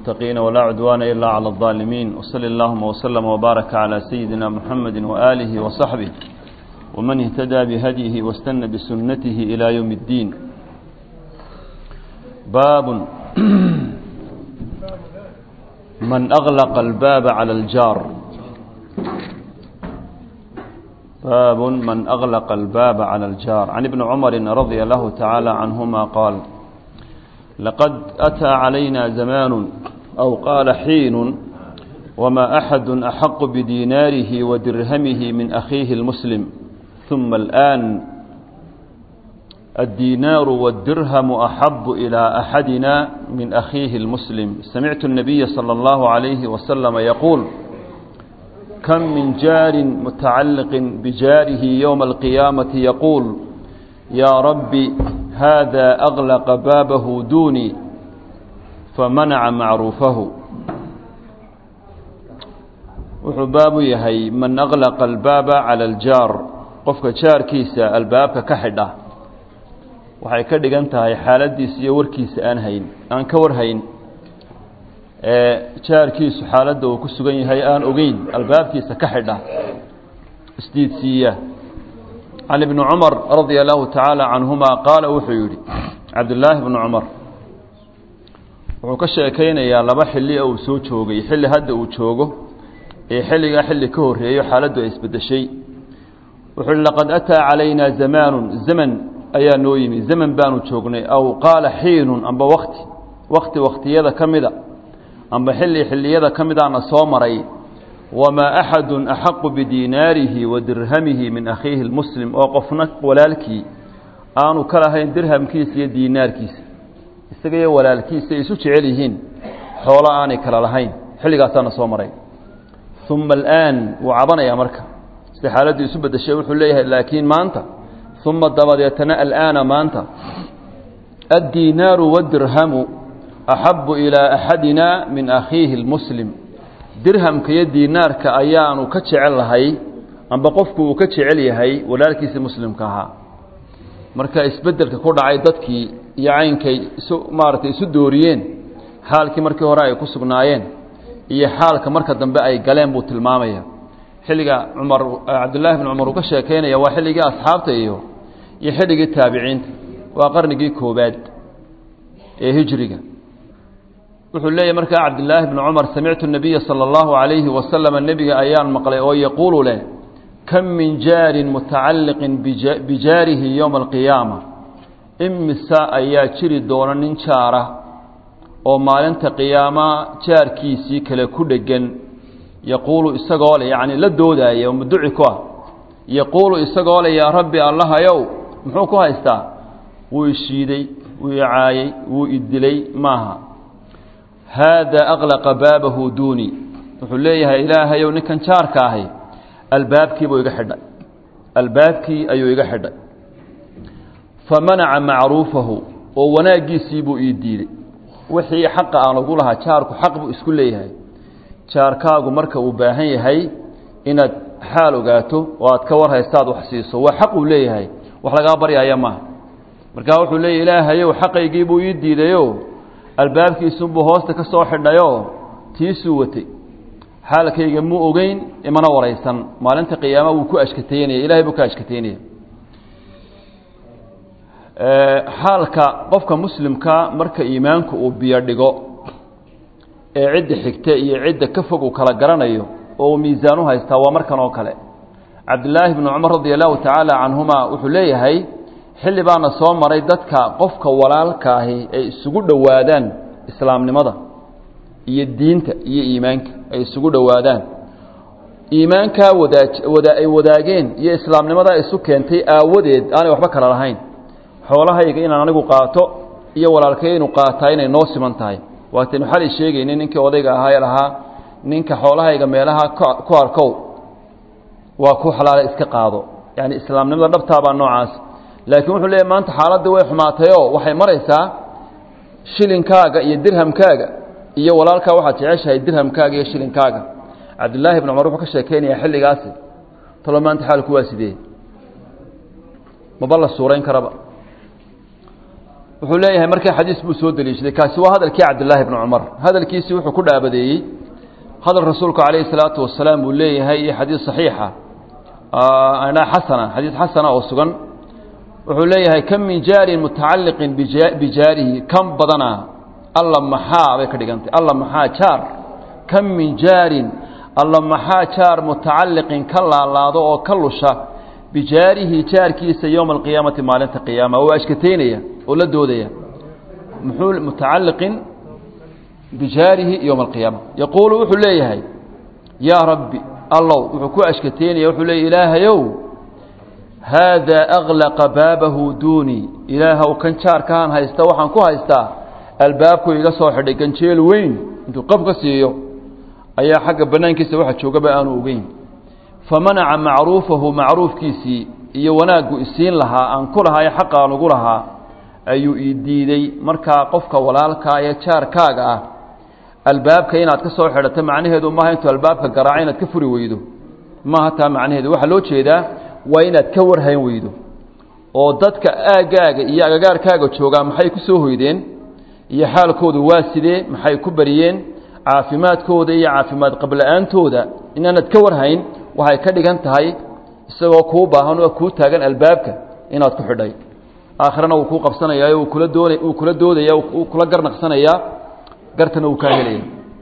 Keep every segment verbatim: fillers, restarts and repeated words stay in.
للمتقين ولا عدوان إلا على الظالمين وصلى اللهم وسلم وبارك على سيدنا محمد وآله وصحبه ومن اهتدى بهديه واستنى بسنته إلى يوم الدين. باب من أغلق الباب على الجار. باب من أغلق الباب على الجار. عن ابن عمر رضي الله تعالى عنهما قال: لقد أتى علينا زمان أو قال حين وما أحد أحق بديناره ودرهمه من أخيه المسلم، ثم الآن الدينار والدرهم أحب إلى أحدنا من أخيه المسلم. سمعت النبي صلى الله عليه وسلم يقول: كم من جار متعلق بجاره يوم القيامة يقول: يا ربي هذا أغلق بابه دوني فمنع معروفه. وحباب يهي من أغلق الباب على الجار، قفك جار كيسا الباب كحدة waxay ka dhigan tahay xaaladiisa iyo warkiisa aan hayn aan ka war hayn ee jaarkiisu xaaladda uu ku sugan yahay aan ogeyn albaabkiisa ka xidha isdiidsiya. عن ابن عمر رضي الله تعالى عنهما قال وحيري عبد الله بن عمر wuxuu ka sheekeynayaa laba xilli oo soo joogay xilli hadda uu joogo ee xilliga xilli ka horeeyo xaaladdu ay isbedeshay. wuxuu laqad ataa calayna zamanun zaman ayaa noo yimi zaman baanu joognay aw qaala xiinun amba waqti waqti waqtiyada kamida amba xilli xilliyada kamidana soo maray وما أحد أحق بديناره ودرهمه من أخيه المسلم oo qofna walaalkii aanu kala hayn dirhamkiisa iyo diinaarkiisa isaga iyo walaalkiisa isu jecel yihiin xoolo aanay kala lahayn xilligaasana soo maray. ثم الآن وعبنaya marka sida xaaladdu isu bedeshay wuxuu leeyahay laakiin maanta ثم dabadeetana الآن maanta الدينار والدرهم أحب إلى أحدنا من أخيه المسلم. dirhamka iyo diinaarka ayaanu ka jecel lahay amba qofku uu ka jecel yahay walaalkiisa muslimka ahaa. marka isbedelka ku dhacay dadkii iyo caynkay isu maartay isu dooriyeen xaalkii markii hore ay ku sugnaayeen iyo xaalka marka dambe ay galeen buu tilmaamaya. xilliga Umar Abdullah ibn Umar uu ka sheekeynaya waa xilligii asxaabta iyo iyo xilligii taabiciinta waa qarnigii koobaad ee hijriga. wuxuu leeyahay markaa Cabdullah ibn Umar sami'tu an-nabiy sallallahu alayhi wa sallam an-nabiy ayaan maqlay oo yaqulu leh kam min jarin muta'alliqin bi jarihi yawm al-qiyamah imsa ayaa jiri doona nin jaara oo maalinta qiyaama jaarkiisii kale ku dhagan yaqulu isagoo leh yaani la doodaya oo mudduci ku ah yaqulu isagoo leh ya rabbi allah yow muxuu ku haystaa wuu ishiiday wuu caayay wuu idilay maaha. هذا أغلق بابه دوني wuxuu leeyahay ilaahay oo ninkan jaarka ahay albaabkii buu iga xidhay albaabkii ayuu iga xidhay famanaca macruufahu oo wanaagiisii buu ii diiday. wixii xaq aan ugu lahaa jaarku xaq buu isku leeyahay. jaarkaagu marka uu baahan yahay inaad xaal ogaato oo aad ka war haystaad wax siiso waa xaq uu leeyahay wax laga baryaaya ma. marka wuxuu leeyahay ilaahay oo xaqaygii buu ii diidayo albaabkiisu buu hoosta ka soo xidhayo tiisuu watay xaalkayga muu ogeyn imana waraysan maalinta qiyaama wuu ku ashkateynaya ilaahay buu ka ashkateynaya. ee xaalka qofka muslimka marka iimaanku uu biyo dhigo ee cid xigta iyo cid ka fog uu kala garanayo oo miisaan u haysta waa markan oo kale. Abdullah ibn Umar radiyallahu ta'ala anhuma wuxuu leeyahay xilli baana soo maray dadka qofka walaalka ahi ay isugu dhawaadaan islaamnimada iyo diinta iyo iimaanka ay isugu dhawaadaan iimaanka wadaaj wada ay wadaageen iyo islaamnimada isu keentay aawadeed aanay waxba kala lahayn. xoolahayga inaan anigu qaato iyo walaalkay inuu qaataa inay noo siman tahay waa tan xal sheegaynay ninkii odayga ahaa lahaa ninka xoolahayga meelaha ku arkow waa ku xalaal iska qaado yaani islaamnimada dhabta baa noocaas. laakiin wuxuu leeyahay maanta xaaladdu way xumaatay oo waxay maraysaa shilinkaaga iyo dirhamkaaga iyo walaalka waxaad jeceshahay dirhamkaaga iyo shilinkaaga. Abdullah ibn Umar wuxuu ka sheekeynaya xilligaas tolo maanta xaalku waa sidee ma balla suureyn karaba wuxuu leeyahay markii xadiis buu soo daliishaday kaasi waa hadalkii Cabdullah ibn Umar hadalkiisii wuxuu ku dhaabadeeyay hadal rasuulku calayhi salaatu wasalaam uu leeyahay iyo xadiis saxiixa ana xasana xadiis xasana oo sugan wuxuu leeyahay kam min jaarin mutacalliqin bijaarihi kam badana alla maxaa bay ka dhigantay alla maxaa jaar kam min jaarin alla maxaa jaar mutacalliqin ka laalaado oo ka lusha bijaarihi jaarkiisa yawm alqiyaamati maalinta qiyaama oo ashkateynaya oo la doodaya muxuu mutacalliqin bijaarihi yawm alqiyaama yaqulu wuxuu leeyahay ya rabbi allah wuxuu ku ashkateynaya wuxuu leeyahay ilaahayow hada aghlaqa baabahu duuni ilaaha kan jaarkaan haysta waxaan ku haystaa albaabku iga soo xidhay ganjeel weyn intuu qab ka siiyo ayaa xagga banaankiisa waxa jooga ba aanu ogeyn famanaca macruufahu macruufkiisii iyo wanaagu isiin lahaa aan ku lahaa xaq aan ugu lahaa ayuu ii diiday markaa qofka walaalka ee jaarkaaga ah albaabka inaad ka soo xidhato macnaheedu ma aha intuu albaabka garaac inaad ka furi weydo ma aha taa macnaheedu waxa loo jeedaa waa inaad ka warhayn weydo oo dadka aagaaga iyo agagaarkaaga jooga maxay ku soo hoydeen iyo xaalkoodu waa sidee maxay ku bariyeen caafimaadkooda iyo caafimaad qablaantooda inaanad ka warhayn waxay ka dhigan tahay isagoo kuu baahan oo kuu taagan albaabka inaad ku xidhay aakhirana uu ku qabsanayaa uu kula doonay uu kula doodaya uu kula garnaqsanaya gartana uu ka helay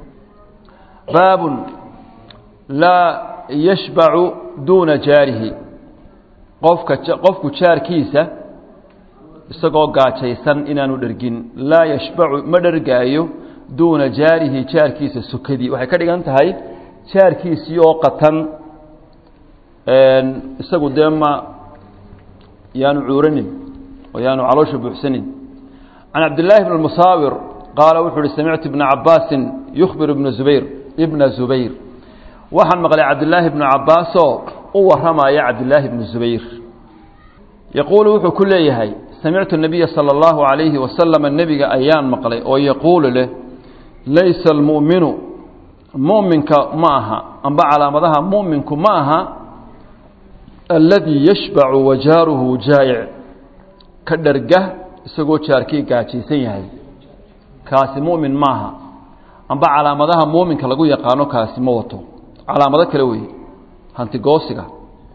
baabun la yashba'u duna jaarihi qofka qofku jaarkiisa isagoo gaajaysan inaanu dhargin la yashba'u ma dhargaayo duna jaarihi jaarkiisa sukadii waxay ka dhigan tahay jaarkiisii oo qatan een isagu deema yaanu cuuranin oo yaanu caloosha buuxsanin an abdullah ibn al-musawir qala wuxuu sami'tu ibn abbas yukhbir ibn zubayr ibn zubayr waxaan maqlay abdullah ibn abbas oo waramaya abdullah ibn zubayr يقول wuxuu ku leeyahay sami'tu an-nabiy sallallahu alayhi wa sallam an-nabiga ayaan maqlay oo yaqulu leh laysa al-mu'minu mu'minka maaha amba calaamadaha mu'minku maaha alladhi yashba'u wajaruhu jaa'i' ka dharga isagoo jaarkii gaajaysan yahay kaasi mu'min maaha amba calaamadaha mu'minka lagu yaqaano kaasi ma wato calaamado kale weey hanti goosiga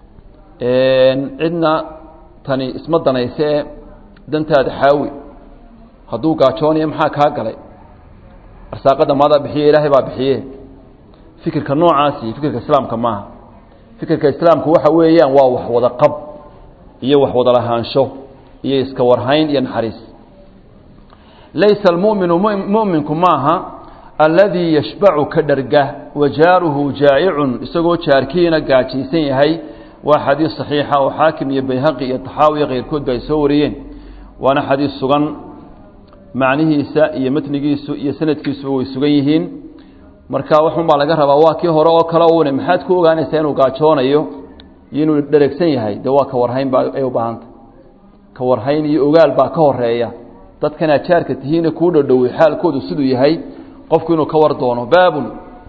een cidna tani isma danayse dantaada xaawi hadduu gaajooniyo maxaa kaa galay arsaaqada maada bixiye ilaahay baa bixiye fikirka noocaasi fikirka islaamka maaha fikirka islaamku waxa weeyaan waa wax wada qab iyo wax wada lahaansho iyo iska warhayn iyo naxariis laysa almu'minu mu'minku maaha alladhi yashba'u kadarga wajaruhu jaa'i'un isagoo jaarkiina gaajaysan yahay waa xadiis saxiixa oo xaakim iyo bayhaqi iyo taxaawi qeyrkood bay soo wariyeen waana xadiis sugan macnihiisa iyo matnigiisu iyo sanadkiisu way sugan yihiin marka waxun baa laga rabaa waa kii hore oo kala uune maxaad ku ogaanaysaa inuu gaajoonayo inuu dhareegsan yahay de waa ka warhayn baa ay u baahanta ka warhayn iyo ogaal baa ka horeeya dadkana jaarka tihiina ku dhadhoway xaalkoodu siduu yahay qofku inuu ka war doono baabun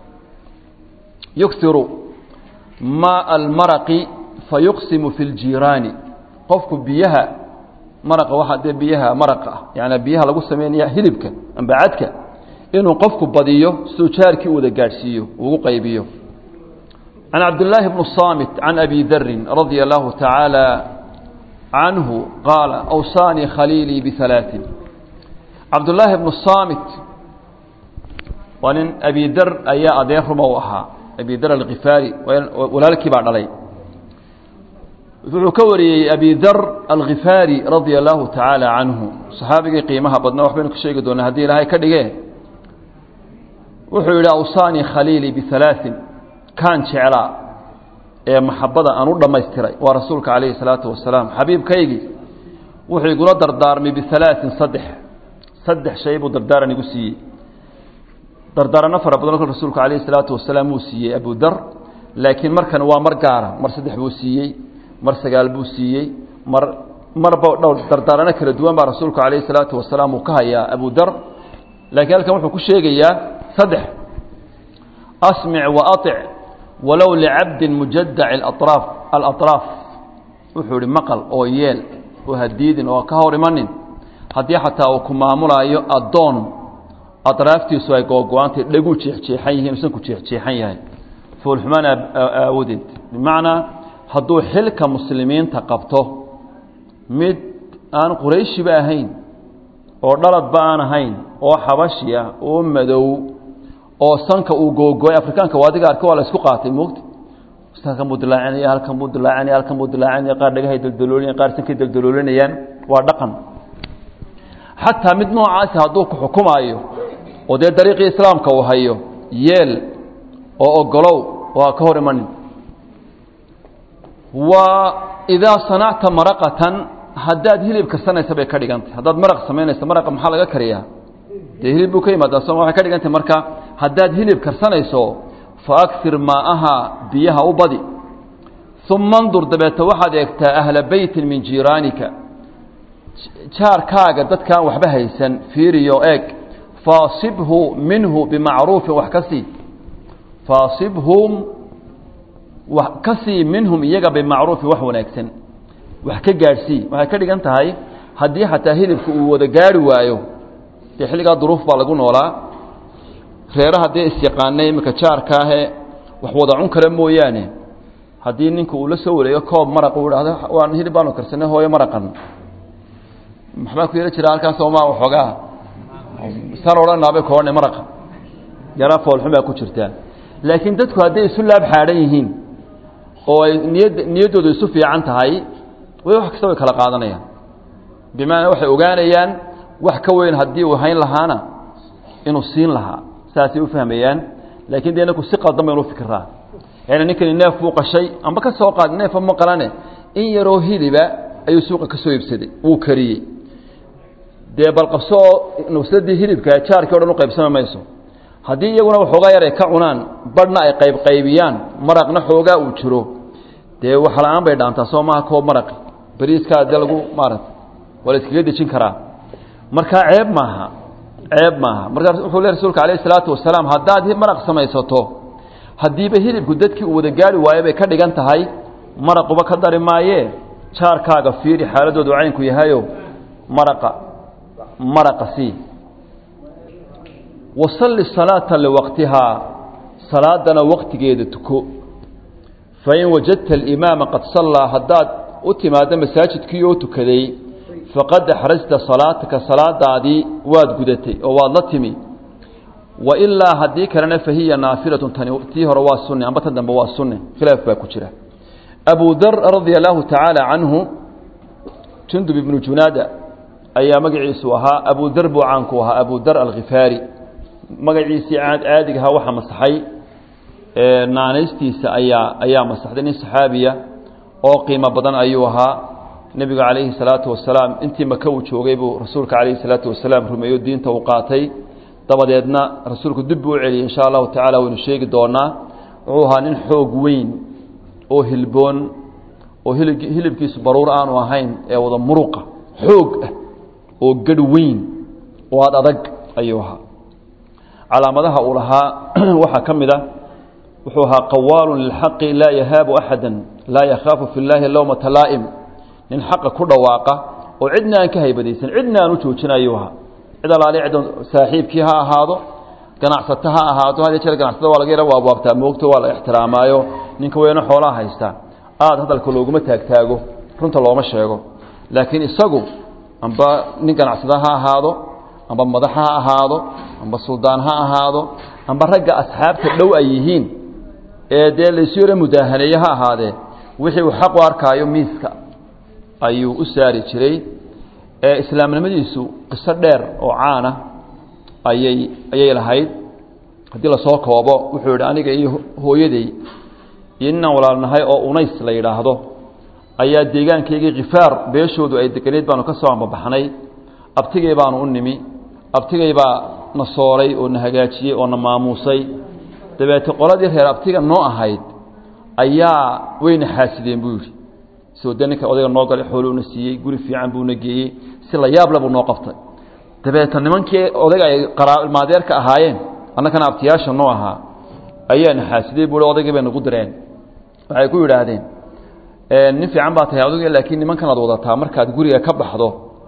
yuksiru ma almaraqi fayuqsimu fi ljiraani qofku biyaha maraqa waxa de biyaha maraqa yaani biyaha lagu sameeyaa hilibka amba cadka inuu qofku badiyo soo jaarkii wada gaarsiiyo ugu qaybiyo an abdullah ibn samit an abi dharr radiyallahu ta'ala anhu qala awsani khalili bi thalath abdullah ibn samit wanin abi dharr ayaa adeer ruma u ahaa abi dharr al-ghifari walaalkii baa dhalay wuxuu ka wariyay abi dharr al-ghifari radiyallahu ta'ala anhu saxaabiga qiimaha badna waxbaan ku sheegi doonaa hadii ilaahay ka dhigee wuxuu yiri awsani khalili bi thalath kan jecla ee maxabada aan u dhameystiray waa rasuulka kaleey salaatu wasalaam xabiibkaygi wuxuu igula dardaarmay bi thalath saddex saddex shay buu dardaaran igu siiyay dardaarana fara badan oo rasuulka kaleey salaatu wasalaam uu siiyay abu dar laakiin markan waa mar gaara mar saddex buu siiyay mar sagaal buu siiyay mar marba dhowr dardaarana kala duwan baa rasuulka kaleey salaatu wasalaam uu ka hayaa abu dar laakiin halkan wuxuu ku sheegayaa saddex asmi' wa ati' walaw li'abd mujadda' al-atraf al-atraf wuxuu maqal oo yeel oo hadiidin oo ka hor imanin haddii xataa uu ku maamulayo addoon adraaftiisu ay googo-aantay dhaguu jeexjeexan yihiin usan ku jeexjeexan yahay foolxumaan aawadeed bimacnaa hadduu xilka muslimiinta qabto mid aan qurayshiba ahayn oo dhaladba aan ahayn oo xabashi ah oo madow oo sanka uu googoy afrikaanka waadiga arka waa la isku qaatay moogta halkan buu dilaacinaya halkan buu dilaacinaya halkan buu dilaacinaya qaar dhagahay daldaloolinaya qaar sankay daldaloolinayaan waa dhaqan xataa mid noocaasi hadduu ku xukumaayo oo dee dariiqii islaamka uu hayo yeel oo ogolow waa ka hor imanin wa idaa sanacta maraqatan haddaad hilib karsanaysa bay ka dhigantay haddaad maraq samaynaysa maraqa maxaa laga kariyaa dee hilib buu ka yimaadaa soo waxay ka dhigantay marka haddaad hilib karsanayso fa akir maa'aha biyaha u badi uma andur dabeeta waxaad eegtaa ahla beytin min jiiraanika jaarkaaga dadkaan waxba haysan fiiriyo eeg faasibhu minhu bimacruufin wax ka sii faasibhum wax ka sii minhum iyaga bimacruufin wax wanaagsan wax ka gaadhsii waxay ka dhigan tahay haddii xataa hilibka uu wada gaari waayo dee xilligaa duruuf baa lagu noolaa reeraha dee isyaqaanay iminka jaarkaahe wax wada cun kale mooyaane haddii ninka uu la soo wareego koob maraq uu idhahdo waan hilib baanu karsanay hooyo maraqan maxbaa ku yaro jira halkaas oomaa waxoogaa saan odhanaabay koodhanay maraqa yaraa foolxumaa ku jirtaa laakiin dadku hadday isu laab xaadhan yihiin oo ay niyad niyaddoodu isu fiican tahay way wax kasta way kala qaadanayaan bimacanaa waxay ogaanayaan wax ka weyn haddii uu hayn lahaana inuu siin lahaa saasay u fahmayaan laakiin dee inaku si qaldan baynu u fikiraa yani ninkani neef buu qashay amba ka soo qaad neefa ma qalane in yaroo hiliba ayuu suuqa ka soo iibsaday wuu kariyey dee bal qabso oo nafsadii hilibka jaarkii o dhan u qaybsami mayso haddii iyaguna waxoogaa yar ay ka cunaan badhna ay qaybqaybiyaan maraqna xoogaa uu jiro dee wax la-aan bay dhaantaa soo maaha koob maraqi bariiskaa dee lagu maarata waa la iskaga dejin karaa markaa ceeb maaha ceeb maaha markaa wuxuu le rasuulka alayh isalaatu wasalaam haddaad maraq samaysato haddiiba hilibku dadkii uu wada gaari waayo bay ka dhigan tahay maraquba ka dari maayee jaarkaaga fiiri xaaladoodu caynku yahayo maraqa maraqa sii wasalli salaata liwaqtihaa salaadana waqtigeeda tuko fain wajadta alimaama qad sallaa haddaad u timaaddo masaajidkii oo tukaday faqad axrajta salaataka salaadaadii waad gudatay oo waad la timi wailaa haddii kalena fahiya naafilatun tani tii hore waa sunne amba tan dambe waa sunne khilaaf baa ku jira abu dar radia allahu tacaala canhu jundub ibnu junaada ayaa magaciisu ahaa abu dar buu caanku ahaa abu dar alkhifaari magaciisii caad caadigahaa waxaa masaxay naanaystiisa ayaa ayaa masaxday nin saxaabiya oo qiimo badan ayuu ahaa nebigu calayhi salaatu wasalaam intii maka uu joogay buu rasuulka calayhi salaatu wasalaam rumeeyo diinta uu qaatay dabadeedna rasuulku dib buu u celiyey insha allahu tacala waynu sheegi doonaa wuxuu ahaa nin xoog weyn oo hilboon oo hilib hilibkiisu baruur aanu ahayn ee wada muruqa xoog ah oo gadh weyn oo aad adag ayuu ahaa calaamadaha uu lahaa waxaa ka mid a wuxuu ahaa qawaalun lilxaqi laa yahaabu axada laa yakhaafu fi llaahi lowmata laa'im nin xaqa ku dhawaaqa oo cidna aan ka haybadaysan cidna aan u joojin ayuu ahaa cid alaali cid saaxiibkii ha ahaado ganacsato ha ahaato had jeer ganacsatada waa laga yara waabwaabtaa moogto waa la ixtiraamaayo ninka weyno xoolaha haysta aada hadalka looguma taagtaago runta looma sheego laakiin isagu amba nin ganacsada ha ahaado amba madax ha ahaado amba suldaan ha ahaado amba ragga asxaabta dhow ay yihiin ee dee laysu yaro mudaahaneeye ha ahaadee wixii uu xaq u arkaayo miiska ayuu u saari jiray ee islaamnimadiisu qiso dheer oo caana ayay ayay lahayd haddii lasoo koobo wuxuu yidhi aniga iyo hooyaday iyo ninaan walaalnahay oo unays la yidhaahdo ayaa deegaankaygii khifaar beeshoodu ay deganeed baanu ka soo ambabaxnay abtigay baanu u nimi abtigay baa na sooray oo na hagaajiyey oo na maamuusay dabeete qoladii reer abtiga noo ahayd ayaa wayna xaasideen buu yidhi soo de ninka odayga noo galay xooluuna siiyey guri fiican buuna geeyey si la yaable buu noo qabtay dabeeta nimankii odayga ay qaraailmaadeerka ahaayeen annakana abtiyaasha noo ahaa ayaana xaasidey buu odaygii bay nagu direen waxay ku yidhaahdeen nin fiican baa tahay aduga laakiin nimankan aad wadataa markaad guriga ka baxdo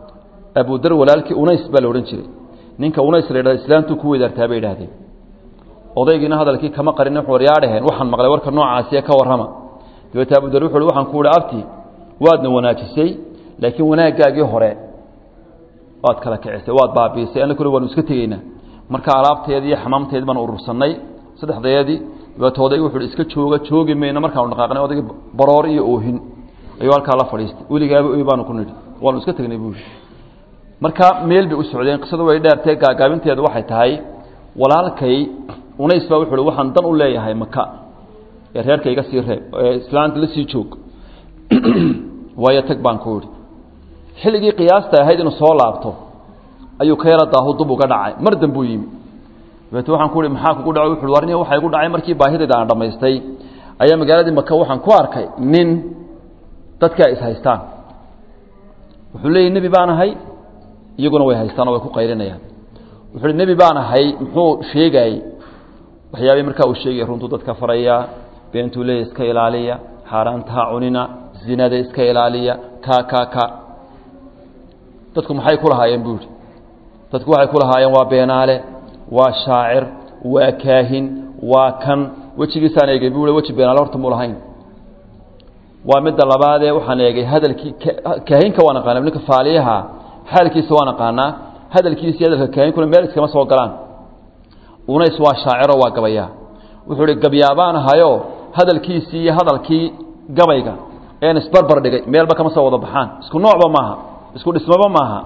abu dar walaalkii unays baa la odhan jiray ninka unays la yidhahdo islaantuu ku weydaartaa bay idhaahdeen odaygiina hadalkii kama qarin wuxuu war yaa dhaheen waxaan maqlay warka noocaasiya ka warrama dabeeta abu dar wuxuu waxaan ku uhi abti waadna wanaajisay laakiin wanaaggaagii hore waad kala kicisay waad baabiisay anna kule waanu iska tegaynaa marka alaabteedii iyo xamaamteedii baan urursannay saddexdeedii dabeeta odaygi wuxuu iska jooga joogi mayna markaanu dhaqaaqnay odaygii baroor iyo oohin ayuu halkaa la fadhiistay weligaaba oy baanu ku nidhi waanu iska tegnay buuri marka meel bay u socdeen qisadu way dheertee gaagaabinteedu waxay tahay walaalkay unays baa wuxuu waxaan dan u leeyahay maka ee reerkayga sii reeb ee islaanta la sii joog waayo tag baan ku yidhi xilligii qiyaasta ahayd inuu soo laabto ayuu ka yara daahu dub uga dhacay mar dambuu yimi dabeete waxaan ku ihi maxaa kugu dhacay wuxuu warniya waxaa igu dhacay markii baahidayda aan dhammaystay ayaa magaaladii maka waxaan ku arkay nin dadka is haystaan wuxuu leeyahy nebi baan ahay iyaguna way haystaan oo way ku qaylinayaan wuxuu hi nebi baan ahay muxuu sheegayey waxyaabay markaa uu sheegaya runtuu dadka faraya beentuu leeya iska ilaaliya xaaraantaha cunina zinada iska ilaaliya ka ka ka dadku maxay ku lahaayeen buu yidhi dadku waxay ku lahaayeen waa beenaale waa shaacir waa kaahin waa kan wejigiisaan eegay buu weji beenaale horta muu lahayn waa midda labaadee waxaan eegay hadalkii kaahinka waan aqaana ninka faaliyaha xaalkiisa waan aqaanaa hadalkiisa iyo hadalka kaahinkuna meel iskama soo galaan unays waa shaaciro waa gabayaa wuxuu hi gabyaabaan ahayo hadalkiisii iyo hadalkii gabayga een isbarbar dhigay meelba kama soo wada baxaan isku noocba maaha isku dhismaba maaha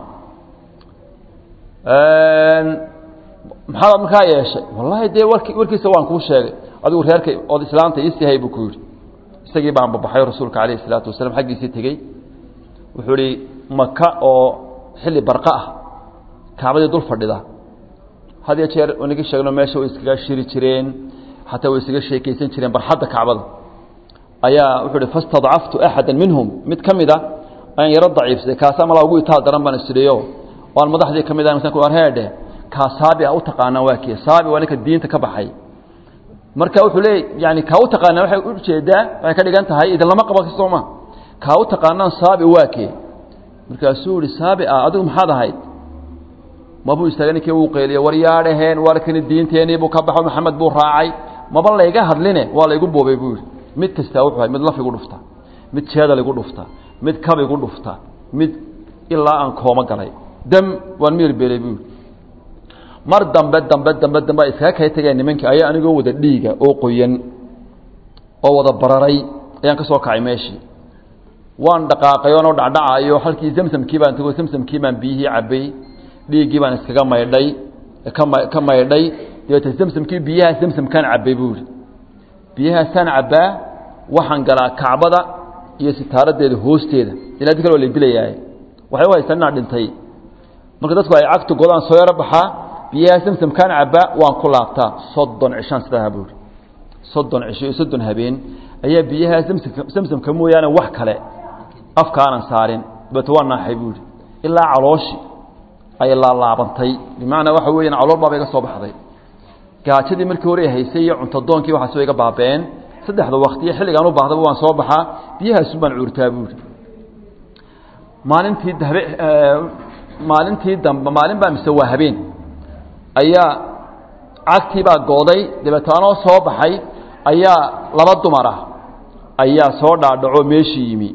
maxaad markaa yeeshay wallaahi dee warki warkiisa waan kuu sheegay adigu reerkay ood islaanta ii sihay buu ku yidhi isagii baan babaxay rasuulka calayhi salaatu wasalaam xaggiisii tegey wuxuu hi maka oo xilli barqa ah kacbadii dul fadhida had iyo jeer inagii sheegno meesha way iskaga shiri jireen xataa way iskaga sheekaysan jireen barxadda kacbada ayaa wuxuu hi fastadcaftu axada minhum mid ka mid a ayaan yaro daciifsaday kaasaa malaa ugu itaal daran baan isdhiyo waan madaxdii ka mid ah misanku arheedhe kaa saabi a u taqaanaan waa kii saabi waa ninka diinta ka baxay marka wuxuu leeyay yani kaa u taqaanaan waxay u jeedaa waxay ka dhigan tahay idin lama qaba sooma kaa u taqaanaan saabi waa kii markaasuu yihi saabi ah adigu maxaad ahayd mabuu istaagay ninkii uu qeeliye war yaadhaheen warkani diinteenii buu ka baxo maxamed buu raacay maba layga hadline waa laygu boobay buu yidhi mid kastaa wuxuu ahay mid laf igu dhufta mid jeedal igu dhufta mid kab igu dhufta mid ilaa aan kooma galay dam waan miir beelay buu yidhi mar dambe dambe dambe dambe ay iskaga kay tageen nimankii ayaa anigoo wada dhiiga oo qoyan oo wada bararay ayaan ka soo kacay meeshii waan dhaqaaqay oo dhacdhacayo halkii zamsamkii baan tago zamsamkii baan biyihii cabbay dhiiggii baan iskaga maydhay ka maydhay dabeete zamsamkii biyaha zamsamkaan cabbay buu yidhi biyahaasaan cabbaa waxaan galaa kacbada iyo sitaaradeeda hoosteeda inaad kale waa la dilayahay waxay u haystaan inaan dhintay marka dadku ay cagtu godaan soo yaro baxaa biyaha zamsamkaan cabbaa waan ku laabtaa soddon cishaan sidaa buu yidhi soddon cisho iyo soddon habeen ayaa biyaha zamsamka mooyaane wax kale afka aanan saarin dabeete waa naaxay buu yidhi ilaa calooshi ay laalaabantay bimacnaa waxa weeyaan calool baaba iga soo baxday gaajadii markii hore haysay iyo cuntadoonkii waxaas way iga baabeen saddexda waqti iyo xilligaan u baahdaba waan soo baxaa biyahaasun baan cuurtaa buuri maalintii dabe maalintii dambe maalin baa mise waa habeen ayaa cagtii baa gooday dabeetaanoo soo baxay ayaa laba dumar ah ayaa soo dhaadhaco meeshii yimi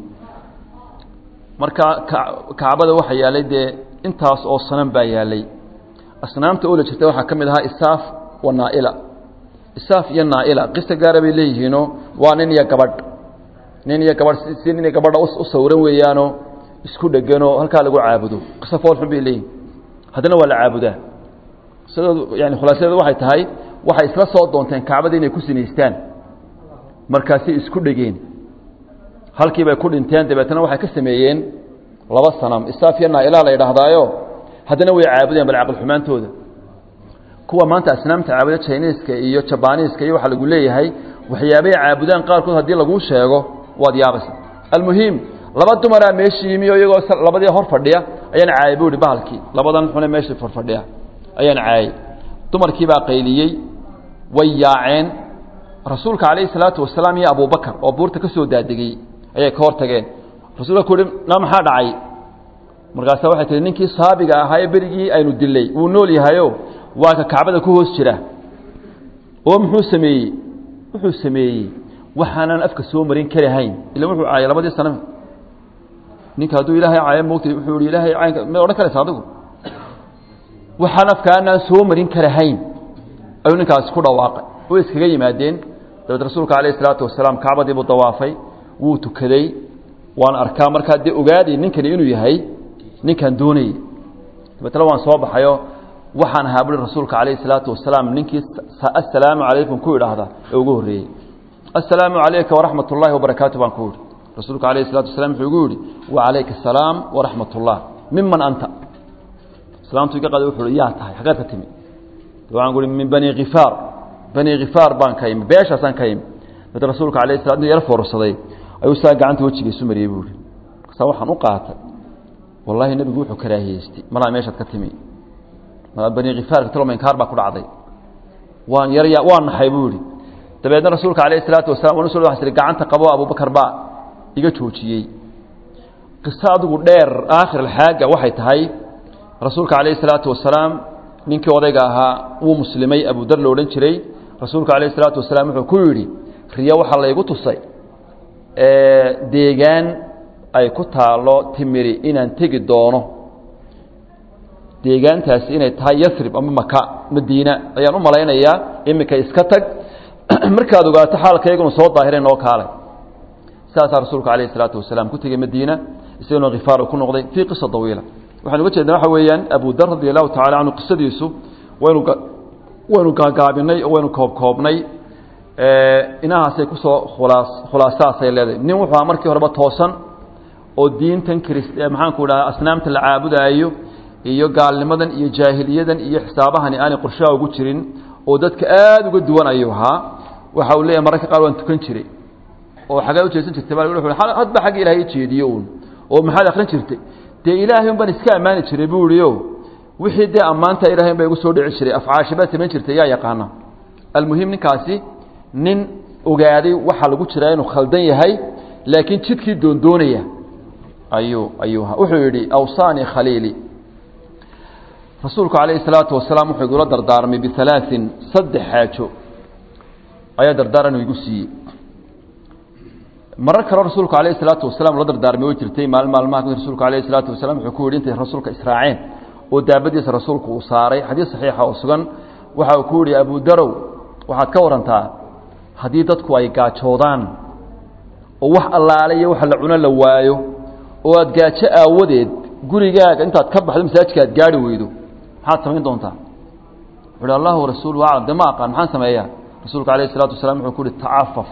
marka kacbada waxa yaalay dee intaas oo sanan baa yaalay asnaamta oo la jirtay waxaa ka mid ahaa isaaf wa naaila isaaf iyo naaila qisa gaara bay leeyihiino waa nin iyo gabadh nin iyo gabadh si nin iyo gabadha u sawiran weeyaano isku dheganoo halkaa lagu caabudo qiso foolxun bay leeyihin haddana waa la caabudaa qisadoodu yani khulaasadeedu waxay tahay waxay isla soo doonteen kacbada inay ku sinaystaan markaasay isku dhegeen halkii bay ku dhinteen dabeetana waxay ka sameeyeen laba sanam isaaf iyo naaila la yidhaahdaayo haddana way caabudeen bal caqli xumaantooda kuwa maanta asnaamta caabuda Chinese-ka iyo Japanese-ka iyo waxa lagu leeyahay waxyaabay caabudaan qaarkood hadii lagu sheego waad yaabaysaa almuhim laba dumar ah meeshii yimi iyagoo labadii hor fadhiya ayaan caabuudi bahalkii labadan xune meeshii hor fadhiya ayaan caay dumarkii baa qayliyay way yaaceen rasuulka kaleey salaatu wasalaam iyo Abu Bakar oo buurta ka soo daadegay ayay ka hortageen rasuulka ku yiri na maxaa dhacay markaas waxa tii ninkii saabiga ahaa ee berigii aynu dilay uu nool yahayo waa ka kacbada ku hoos jira oo muxuu sameeyay wuxuu sameeyay waxaanan afka soo marin karahayn ila wuxuu caayay labadii sano ninka haduu ilaahay caayay moogtay wuxuu yiri ilaahay caayay ma oran kara saadigu waxaan afkaana soo marin karahayn ayuu ninkaas ku dhawaaqay oo iskaga yimaadeen dawlad rasuulka kaleey salaatu wasalaam kacbadii buu dawaafay wuu tukaday waan arkaa markaa dee ogaaday ninkan inuu yahay ninkan doonay tabtala waan soo baxayo waxaan haabul rasuulka kaleey salaatu wasalaam ninkii assalaamu alaykum ku yiraahda ee ugu horeeyay assalaamu alayka wa rahmatullahi wa barakatuh baan ku yiri rasuulka kaleey salaatu wasalaam wuxuu ugu yiri wa alayka salaam wa rahmatullah mimman anta salaamtu iga qaaday wuxuu yaa tahay xagaa ka timi waxaan guri min bani ghifaar bani ghifaar baan ka yimi beesha san ka yimi dad rasuulka kaleey salaatu yar foorsaday ayuu saa gacanta wajigiisu mariyay buu sa waxaan u qaatay wallahi nabigu wuxuu karaahiyeystay malaa meeshaad ka timi ma bani ghifaar ka taloomeen kaar baa ku dhacday waan yar yaa waan naxay buu yiri dabeedna rasuulka kaleey salaatu wasalaam uu soo waxay gacanta qabo Abu Bakar baa iga joojiyay qisadu dheer aakhir alhaaga waxay tahay rasuulka kaleey salaatu wasalaam ninkii odayga ahaa uu muslimay Abu Dar loo oran jiray rasuulka kaleey salaatu wasalaam wuxuu ku yiri riya waxa la igu tusay ee deegaan ay ku taalo timiri inaan tagi doono deegaantaas inay tahay Yathrib ama Makka Madiina ayaan u maleynayaa imika iska tag markaad ogaato xaalkeeguna soo daahireen oo kale saasa rasuulka kaleey salaatu wasalaam ku tagay Madiina isagoo Ghifaar ku noqday fi qissa dawiila waxaan uga jeednaa waxa weeyaan Abu Dar radiyallahu ta'ala anhu qissadiisu waynu waynu gaagaabinay oo waynu koob koobnay ee inahaasay ku soo khulaas khulaasaasay leedahay nin wuxuu markii horeba toosan oo diintan Kristiyan maxaan ku dhahaa asnaamta la caabudaayo iyo gaalnimadan iyo jaahiliyadan iyo xisaabahan aan qorshaha ugu jirin oo dadka aad uga duwan ayuu ahaa waxa uu leeyahay mararka qaar waan tukan jiray oo xagaa u jeesan jirtay baa wuxuu hadba xaq ilaahay jeediyo oo maxaad akhrin jirtay de ilaahay baan iska amaani jiray buu yiriyo wixii de amaanta ilaahay bay ugu soo dhici jiray afcaashiba sameyn jirtay yaa yaqaana almuhim ninkaasi nin ogaaday waxa lagu jiraa inuu khaldan yahay laakiin jidkii doondoonaya ayuu ayuu wuxuu yiri awsaani khaliili rasuulku kaleey salaatu wasalaam wuxuu igula dardaarmay bi thalathin saddex xaajo ayaa dardaaran igu siiyay marar kale rasuulku kaleey salaatu wasalaam la dardaarmay oo jirtay maalin maalmaha rasuulku kaleey salaatu wasalaam wuxuu ku yiri intay rasuulka israaceen oo daabadiisa rasuulku uu saaray xadiis saxiix ah oo sugan waxa uu ku yiri Abu Darow waxaad ka warantaa hadii dadku ay gaajoodaan oo wax allaaleeyo wax la cuno la waayo oo aad gaajo aawadeed gurigaaga intaad ka baxdo masaajidka aad gaari weydo maxaad samayn doontaa wuxuu Allahu rasuuluhu a'lam dama aqaan maxaan sameeyaa rasuulku kaleey salaatu wasalaam wuxuu ku yiri taafaf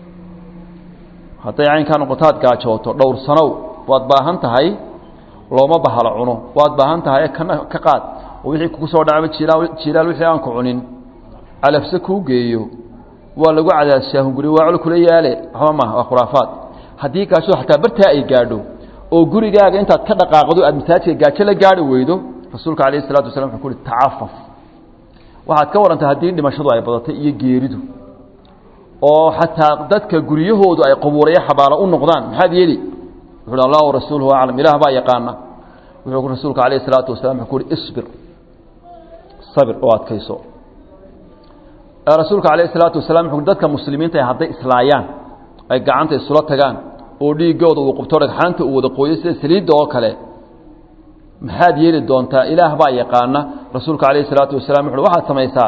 haday aan ka noqotaad gaajooto dhowr sano waad baahan tahay looma bahalo cuno waad baahan tahay ka qaad oo wixii ku soo dhacay jiilaa jiilaa wixii aan ku cunin alafsa ku geeyo waa lagu cadaashaa guri waa cul kula yaale waxba ma waa khuraafaad hadii gaasho xataa barta ay gaadho oo gurigaaga intaad ka dhaqaaqdo aad masaajidka gaajo la gaari weydo rasuulka kaleey salaatu wasalaam wuxuu ku yiri taafaf waxaad ka warantay hadii dhimashadu ay badatay iyo geeridu oo xataa dadka guriyahoodu ay qabuuraya xabaalo u noqdaan maxaad yeeli wuxuu Allahu rasuuluhu a'lam ilaah baa yaqaana wuxuu rasuulka kaleey salaatu wasalaam wuxuu ku yiri isbir sabir oo adkayso rasuulka kaleey salaatu wasalaam wuxuu dadka muslimiinta ay haday islaayaan ay gacanta isula tagaan oo dhiigooda uu qabto dhagxaanta uu wada qooyo sida saliid oo kale maxaad yeeli doontaa ilaah baa yaqaana rasuulka kaleey salaatu wasalaam wuxuu waxa sameeysaa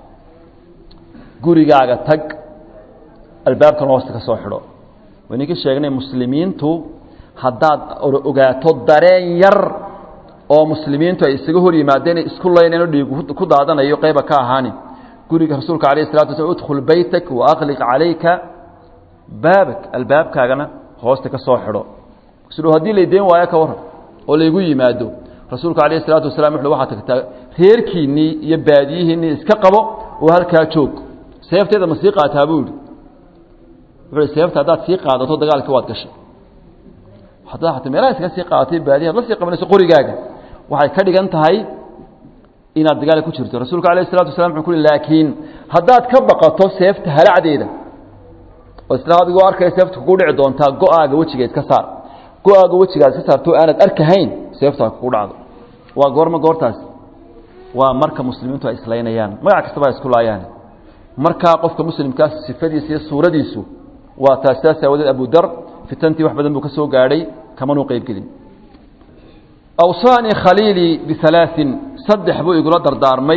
gurigaaga tag albaabkan hoosta ka soo xidho wani ka sheegnay muslimiintu haddaad ogaato dareen yar oo muslimiintu ay isaga hor yimaadeen isku leeyeen dhiig ku daadanayo qayba ka ahaani guriga rasuulka kaleey salaatu wasalaam udkhul baytak wa aghliq alayka baabak albaabkaagana hoosta ka soo xidho sidoo hadii leedeen waaya ka waran oo leegu yimaado rasuulka kaleey salaatu wasalaam wuxuu waxa tagtaa reerkiini iyo baadiyihiini iska qabo oo halka joog seefteeda masiiqa taabuudi wuxuu seefta hadaad sii qaadato dagaalka waad gashay hadaa hataa meelaha iska sii qaadatay baadiyaha la sii qabanayso qorigaaga waxay ka dhigan tahay inaad dagaal ku jirto rasuulka kaleey salaatu wasalaam wuxuu ku yiri laakiin hadaad ka baqato seefta halacdeeda oo isla adigu arkay seefta ku dhici doonta go'aaga wajiga iska saar go'aaga wajiga iska saarto aanad arkahayn seefta ku dhacdo waa goorma goortaas waa marka muslimiintu ay islaynayaan magac kasta baa isku laayaan marka qofka muslimkaas sifadiisa iyo suuradiisu waa taasaasa wada Abu Dar fitantii wax badan buu ka soo gaaray kama noo qayb gelin awsani khalili bi thalathin saddex buu igula dardaarmay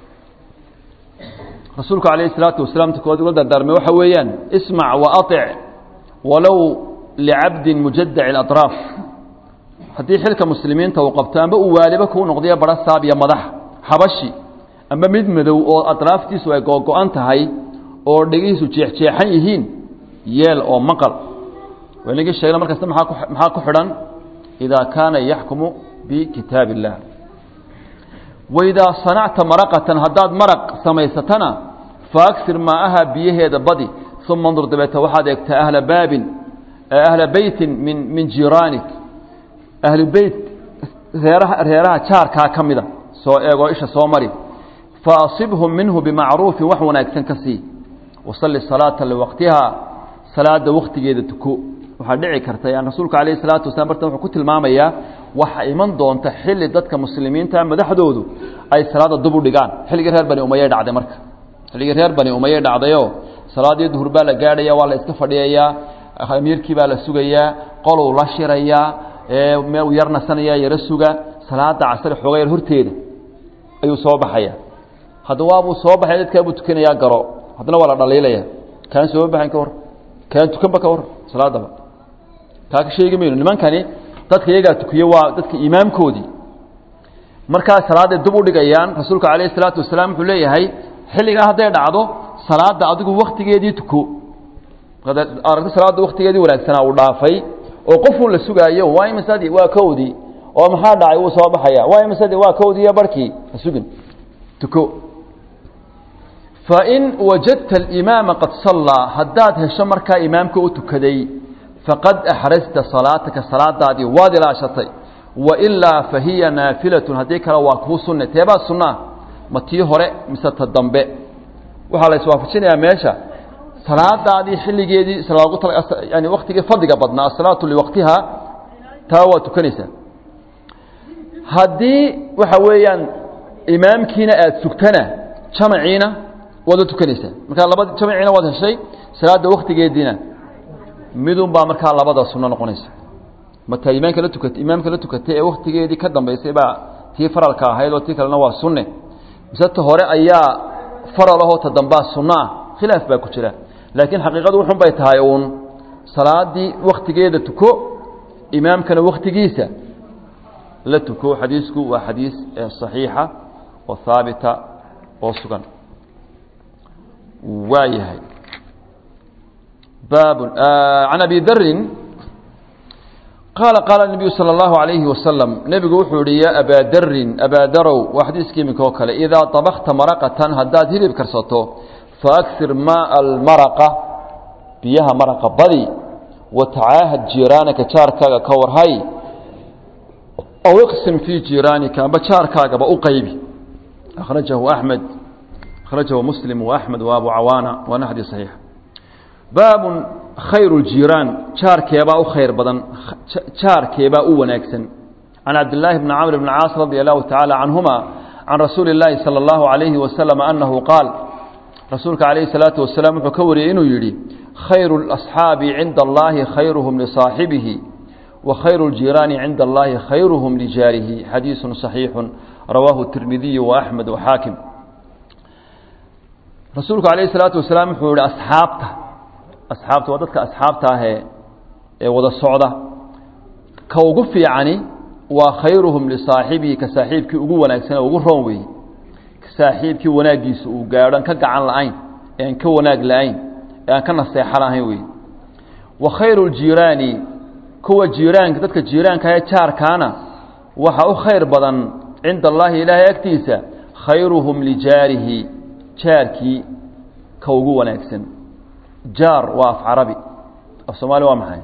rasuulku kaleey salaatu wasalaam takood igula dardaarmay waxa weeyaan isma' wa ati' walaw li'abd mujadda' al-atraf hadii xilka muslimiinta uu qabto amba uu waaliba ku noqday bara saabiya madax habashi amba mid madow oo atraaftiisu ay go'go'an tahay oo dhigiisu jeexjeexan yihiin yeel oo maqal wanaga sheegna markaas maxaa maxaa ku xidhan ida kaana yahkumu bi kitaabillah wa ida sana'ta maraqatan hadad maraq samaysatana faaksir maaha biyaheeda badi thumma andur dabata waxaad eegta ahla baabin ahla baytin min min jiranik ahli bayt reeraha reeraha jaarka kamida soo eego isha soo mari faasibhum minhu bima'ruf wa wanaagsan kasi wasalli salata liwaqtiha salaada waqtigeeda tuko waxa dhici karta in rasuulka kaleey salaatu wasalaam bartan wuxuu ku tilmaamayaa waxa iman doonta xilli dadka muslimiinta madaxdoodu ay salaada dib u dhigaan xilliga reer bani umayya dhacday marka xilliga reer bani umayya dhacdayo salaadii duhur baa la gaadhaya waa la iska fadhiyayaa amiirkii baa la sugayaa qolow la shirayaa ee meel yarna sanaya yara suga salaada casr xoogay horteeda ayuu soo baxaya hadaba waa soo baxay dadka buu tukanaya garo hadana waa la dhaleelaya kaan soo baxan ka hor kaan tukan ba ka hor salaada taa ka sheegay meeyno nimankani dadka iyaga tukiyo waa dadka imaamkoodii marka salaada dib u dhigayaan rasuulka kaleey salaatu wasalaam wuxuu leeyahay xilliga haday dhacdo salaada adigu waqtigeedii tuko qad aragto salaada waqtigeedii wanaagsan uu dhaafay oo qof uu la sugaayo waa imasadii waa koodii oo maxaa dhacay uu soo baxaya waa imasadii waa koodii iyo barkii sugin tuko fa in wajadta al-imama qad salla haddad hesho marka imaamka uu tukaday faqad ahrasta salataka saladaadi waadila shatay wa illa fahiya nafilatun hadii kala waa ku sunnah teeba sunnah matii hore mise ta dambe waxa la iswaafajinayaa meesha salaadaadi xilligeedii salaadu yani waqtiga fadhiga badnaa salaatu li waqtiha taawa tukanaysa hadii waxa weeyaan imaamkiina aad sugtana jamaciina wada tukanaysa marka labada jamaciina wada heshay salaada waqtigeediina midun baa marka labada sunna noqonaysa mata imaamka la tukatay imaamka la tukatay ee waqtigeedii ka dambeysay baa tii faralka ahayd oo tii kalena waa sunne misata hore ayaa faralaho ta dambaa sunna khilaaf baa ku jira laakiin xaqiiqadu wuxuu bay tahay uun salaadii waqtigeeda tuko imaamkana waqtigiisa la tuko xadiisku waa xadiis saxiixa oo thaabita oo sugan waayahay باب آه عن أبي ذر قال قال النبي صلى الله عليه وسلم نبي وحوري يا أبا ذر أبا ذرو وحديث كيمي كوكله إذا طبخت مرقة هداد هرب كرسطو فأكثر ماء المرقة بيها مرقة بدي وتعاهد جيرانك تاركا كور هاي أو اقسم في جيرانك بتاركا بأقيبي أخرجه أحمد أخرجه مسلم وأحمد وأبو عوانة ونحدي صحيح باب خير الجيران شار كيبا أو خير بدن شار كيبا أو ونكسن عن عبد الله بن عمرو بن العاص رضي الله تعالى عنهما عن رسول الله صلى الله عليه وسلم أنه قال رسولك عليه الصلاة والسلام فكوري إنه يري خير الأصحاب عند الله خيرهم لصاحبه وخير الجيران عند الله خيرهم لجاره حديث صحيح رواه الترمذي وأحمد وحاكم رسولك عليه الصلاة والسلام يقول أصحابته أصحابته وضدك أصحابته وضد الصعدة كوقف يعني وخيرهم لصاحبه كصاحبك أقوى ناكسنا وقوى روي كصاحبك وناقيس وقارن كقعان لعين يعني كوناق لعين يعني كنصيحة لهوي وخير الجيران كو جيران كتبك جيران كهي تشار كان وحا خير بدن عند الله إله يكتيسا خيرهم لجاره تشاركي كوقوى وناكسن جار واف عربي الصومالي وامحي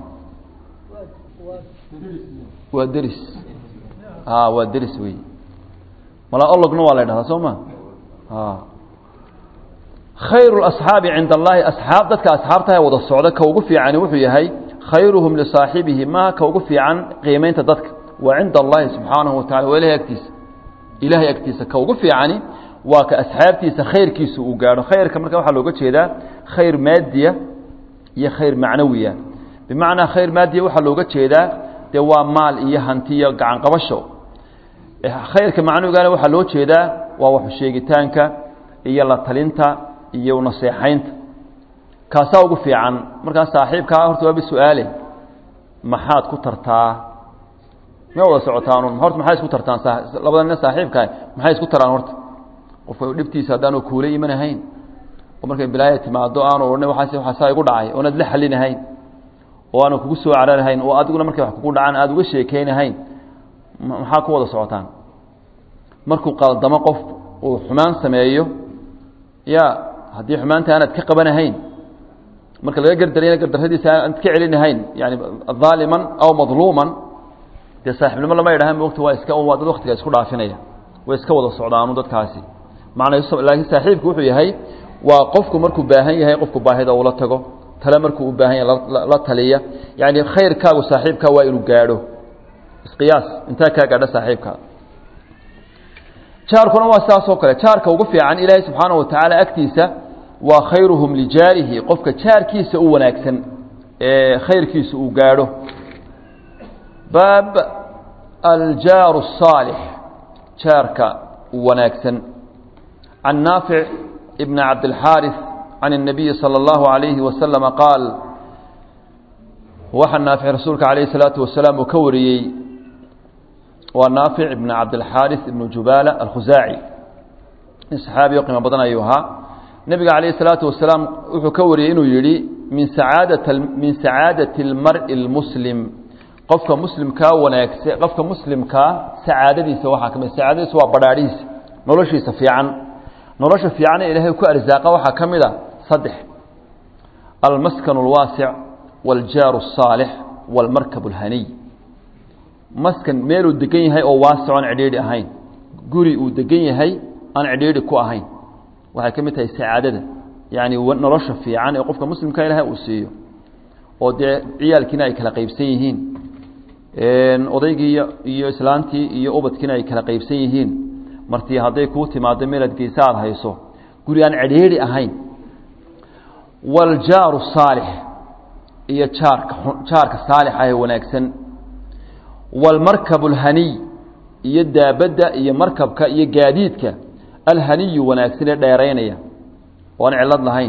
ودرس اه ودرس وي ولا الله قنوا على هذا سوما اه خير الاصحاب عند الله اصحاب ذاتك اصحابتها ودا السعوده كوغو فيعن وحو يahay خيرهم لصاحبه ما كوغو فيعن قيمته ذاتك وعند الله سبحانه وتعالى وإله أكتيس إلهي أكتيس كوقف يعني وكأسحابتيس خير كيس وقاره خير كما كان وحلو قلت هذا خير مادية هي خير معنوية بمعنى خير مادية وحلو قلت هذا دوا مال إيه هنتية عن قبشه خير كمعنوي قال وحلو قلت هذا ووحو الشيقتانك إيه الله تلينتا إيه ونصيحينت كاسا وقف عن مركان صاحب كاهرت وبسؤاله maxaad ku tartaa ma wada socotaan horta maxay isku tartaan labadana saaxiibka maxay isku taraan horta qofka dhibtiisa hadaan uu kuulay imanahayn oo markay bilaaya timaado aan ornay waxa waxa igu dhacay oo nad la xalinahayn oo aan kugu soo cararahayn oo adiguna markay wax kugu dhacaan aad uga sheekeynahayn maxaa ku wada socotaan markuu qaldamo qof oo xumaan sameeyo ya hadii xumaanta aanad ka qabanahayn marka laga gardarayna gardaradiisa aan ka celinahayn yani zaliman aw madluman de saaxibnimo lama yiraahdo waqti waa iska oo wada waqtiga isku dhaafinaya way iska wada socdaan dadkaasi macnaheedu laakiin saaxiibku wuxuu yahay waa qofku markuu baahan yahay qofku baahida uu la tago tala markuu u baahan yahay la taliya yani khayrkaagu saaxiibka waa inuu gaadho isqiyaas inta ka gaadho saaxiibka jaarkuna waa saas oo kale jaarka ugu fiican ilaahay subxaanahu wa ta'ala agtiisa وخيرهم لجاره قفك جاركيس او وناكسن خيركيس او غاادو باب الجار الصالح جارك وناكسن عن نافع ابن عبد الحارث عن النبي صلى الله عليه وسلم قال وحى نافع رسولك عليه الصلاة والسلام وكوري ونافع ابن عبد الحارث ابن جبالة الخزاعي صحابي وقيمة بدن أيها النبي عليه الصلاة والسلام وحكوري إنه يري من سعادة من سعادة المرء المسلم قفك مسلم كا وناكس قفك مسلم كا سعادة دي سوا حكم السعادة سوا بداريس نورش سفيعا نورش فيعا إلهي كو أرزاقه وحكم له صدح المسكن الواسع والجار الصالح والمركب الهني مسكن ميلو دقين هاي أو واسع عن عديد أهين قري ودقين هاي عن عديد كو أهين waxay kamid tahay saadada yaani nolosha fiican ee qofka muslimka ilaahay uu siiyo oo de ciyaalkina ay kala qaybsan yihiin een odaygii iyo islaantii iyo ubadkina ay kala qaybsan yihiin martii haday ku timaado meelad geesaad hayso guri aan cidheeri ahayn wal jaaru salih iyo jaarka jaarka saalix ah wanaagsan wal markabul hani iyo daabada iyo markabka iyo gaadiidka الهني وناكسن دheereynaya waan cilad lahayn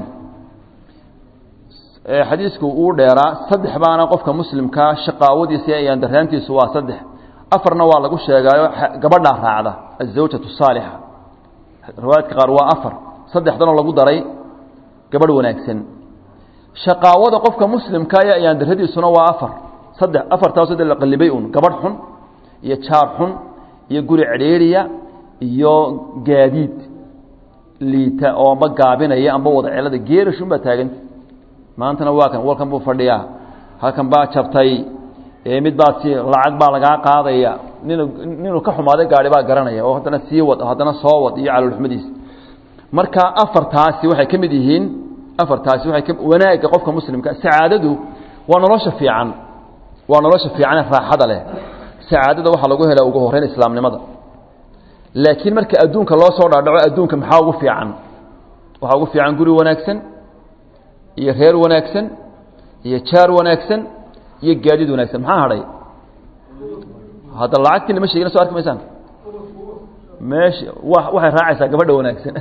ee xadiisku uu dheeraa saddex baana qofka muslimka shaqaawadiisa ay andaraantiisu waa saddex afarna waa lagu sheegayo gabadha raacda azwajatu salihah riwaayadka qaar waa afar saddexdana lagu daray gabadh wanaagsan shaqaawada qofka muslimka ay andaradiisuna waa afar saddex afartaas oo la qalibay un gabadh xun iyo jaar xun iyo guri cidheeriya iyo gaadiid liita oo ma gaabinaya amba wada cilada geerashun ba taagan maantana waa kan walkan buu fadhiyaa halkan baa jabtay ee mid baa si lacag baa laga qaadaya nin nin ka xumaaday gaari baa garanaya oo hadana sii wad hadana soo wad iyo calul xumadiis marka afartaasi waxay kamid yihiin afartaasi waxay wanaaga qofka muslimka saadadu waa nolosha fiican waa nolosha fiican raaxada leh saadada waxa lagu helaa ugu horeyn islaamnimada laakiin marka adduunka loo soo dhaadhaco adduunka maxaa ugu fiican waxa ugu fiican guri wanaagsan iyo reer wanaagsan iyo jaar wanaagsan iyo gaadiid wanaagsan maxaa haray hada lacagtii lama sheegin soo arkamaysan meesh waxay raacaysaa gabadha wanaagsan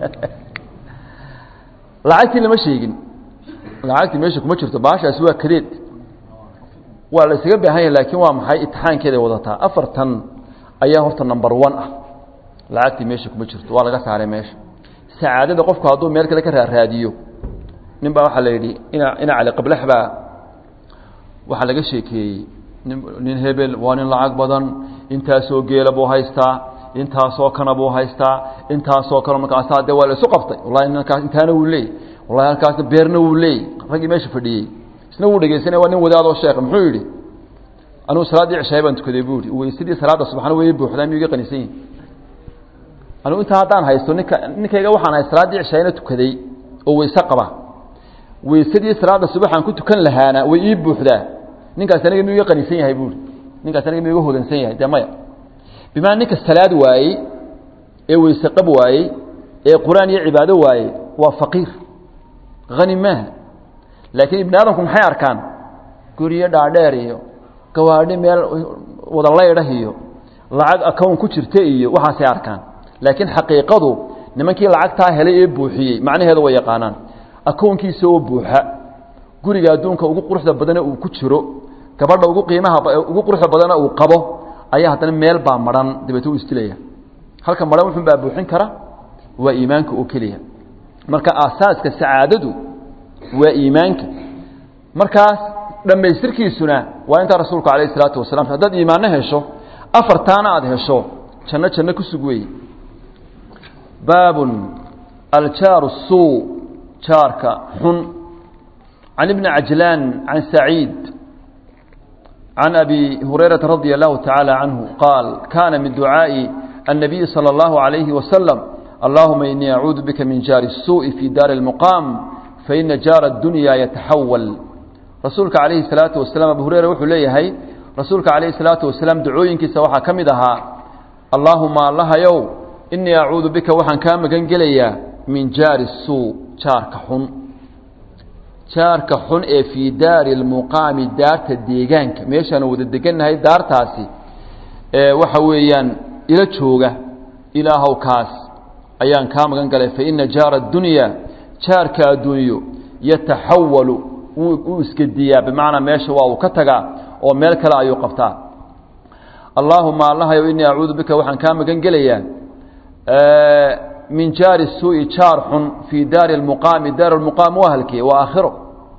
lacagtii lama sheegin lacagtii meesha kuma jirto baashaas waa kareed waa la isaga baahan yahay laakiin waa maxay imtixaankeeda wadataa afartan ayaa horta number one ah lacagtii meesha kuma jirto waa laga saaray meesha saadada qofku hadduu meel kale ka raadiyo nin baa waxa la yiri ina ina cali qablaxba waxa laga sheekeeyay nin hebel waa nin lacag badan intaas oo geela buu haystaa intaas oo kana buu haystaa intaas oo kale markaas aad waa la soo qabtay wallahi ninkaas intaana uu leey wallahi halkaas beerna uu leey ragii meesha fadhiyay isna uu dhageysanay waa nin wadaado sheekh muxuu yiri anuu salaadii cishaa baan tukaday buuri way sidii salaada subxaana way buuxdaan iga qanisan anuu inta hadaan haysto ninka ninkayga waxaan hay salaadii cishaa tukaday oo weysa qaba weysadii salaada subaxan ku tukan lahaana way ii buuxdaa ninkaas aniga inuu iga qanisan yahay buuri ninkaas aniga ma iga hodansan yahay dee maya bimaa ninka salaad waayey ee weyse qab waayey ee quraan iyo cibaado waayey waa faqiir hani maaha laakiin ibni aadamku maxay arkaan guryo dhaadheer iyo gawaadhi meel wada laydhah iyo lacag account ku jirta iyo waxaasay arkaan laakiin xaqiiqadu nimankii lacagtaa helay ee buuxiyey macnaheedu way yaqaanaan akoonkiisa oo buuxa guriga adduunka ugu quruxda badana uu ku jiro gabadha ugu qiimaha ugu quruxda badana uu qabo ayaa haddana meel baa maran dibadda u istilaya halka maran wuxuu baa buuxin kara waa iimaanka oo keliya marka aasaaska sacaadadu waa iimaanka markaas dhammaystirkiisuna waa inta rasuulku calayhi salaatu wasalaam haddaad iimaanna hesho afartaana aad hesho janno janno ku sug weeye baabun aljaaru suu jaarka xun can ibni cajlaan can saciid can abi hurayrata radia allahu tacaala canhu qaal kaana min ducaa'i النبي صلى الله عليه وسلم اللهم إني أعوذ بك من جار السوء في دار المقام فإن جار الدنيا يتحول رسولك عليه الصلاة والسلام أبو هريرة وحو ليه هاي رسولك عليه الصلاة والسلام دعوينك سوحا كمدها اللهم الله يو إني أعوذ بك وحن كام جنجليا من جار السوء جارك حن جارك حن في دار المقام دار تديجانك ميش أنا وددجن هاي دار تاسي اه وحويان إلى جوجة إلى هوكاس أيان كام جنجلي فإن جار الدنيا جارك الدنيا يتحول ويسكديا بمعنى ميش واو كتجا أو ملك لا يوقفتا اللهم الله يو إني أعوذ بك وحن كام جنجليا اه من جار السوء شارح في دار المقام دار المقام وهلك وآخره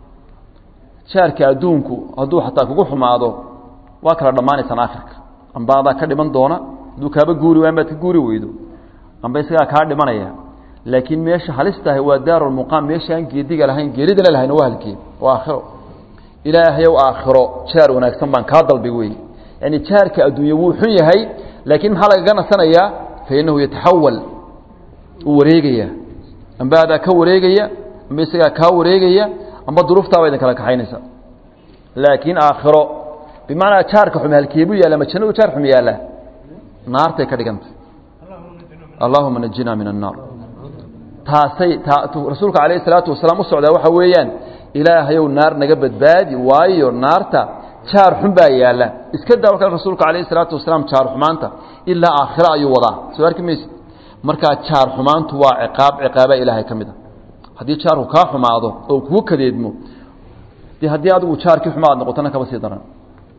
شارك أدونك هدو حتى كوح معه وأكره ضماني سناخرك أم بعضها كذا من دونا دو كابا جوري وين بتجوري ويدو أم بيسقى كارد منايا لكن ميش حلسته هو دار المقام ميش هن جديد على هن جريد له هن وهلك وآخره إلهي وآخره شار ونكسم بان كادل بيوي يعني شارك أدوني وحي هي لكن حلقة جنا سنة يا فإنه يتحول wareegaya amba ada ka wareegaya amba isaga ka wareegaya amba duruufta way kala kaxaynaysa laakiin aakhiro bimaana jaarka xum halkeebu yaala ma jannadu jaar xum yaala naartay ka dhigantay Allahumma najina min an-nar taasay rasuulka kaleey salaatu wasalaam socda waxa weeyaan ilaahayow naar naga badbaadi waayo naarta jaar xum baa yaala iska daawka rasuulka kaleey salaatu wasalaam jaar xumaanta illa aakhira ayuu wadaa soo arkimaysa marka jaar xumaantu waa ciqaab ciqaaba ilaahay kamida hadii jaarku ka xumaado oo ku kadeedmo di hadii aad u jaarki xumaad noqotana kaba sii daran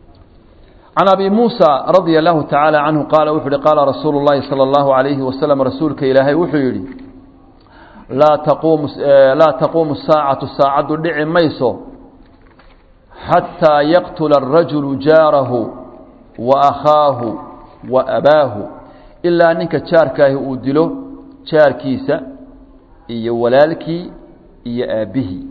عن أبي موسى رضي الله تعالى عنه قال وحده قال رسول الله صلى الله عليه وسلم رسولك إلهي وحيري لا تقوم لا تقوم الساعة الساعة دع ميسو حتى يقتل الرجل جاره وأخاه وأباه ilaa ninka jaarkaahi uu dilo jaarkiisa iyo walaalkii iyo aabihii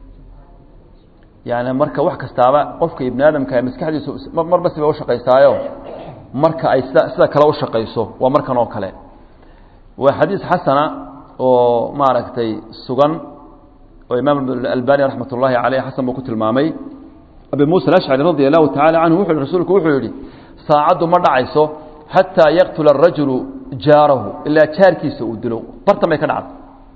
yaani marka wax kastaaba qofka ibn aadamka maskaxdiisu marba siba u shaqeysaayo marka ay sida sida kale u shaqeyso waa markan oo kale waa xadiis xasana oo maaragtay sugan oo imaam al-albani rahmatullahi alayhi xasan buu ku tilmaamay abi muusa al-ash'ari radiyallahu ta'ala anhu wuxuu rasuulku wuxuu yiri saacadu ma dhacayso حتى يقتل الرجل جاره إلا شاركيس ودلو برتا ما يكنعد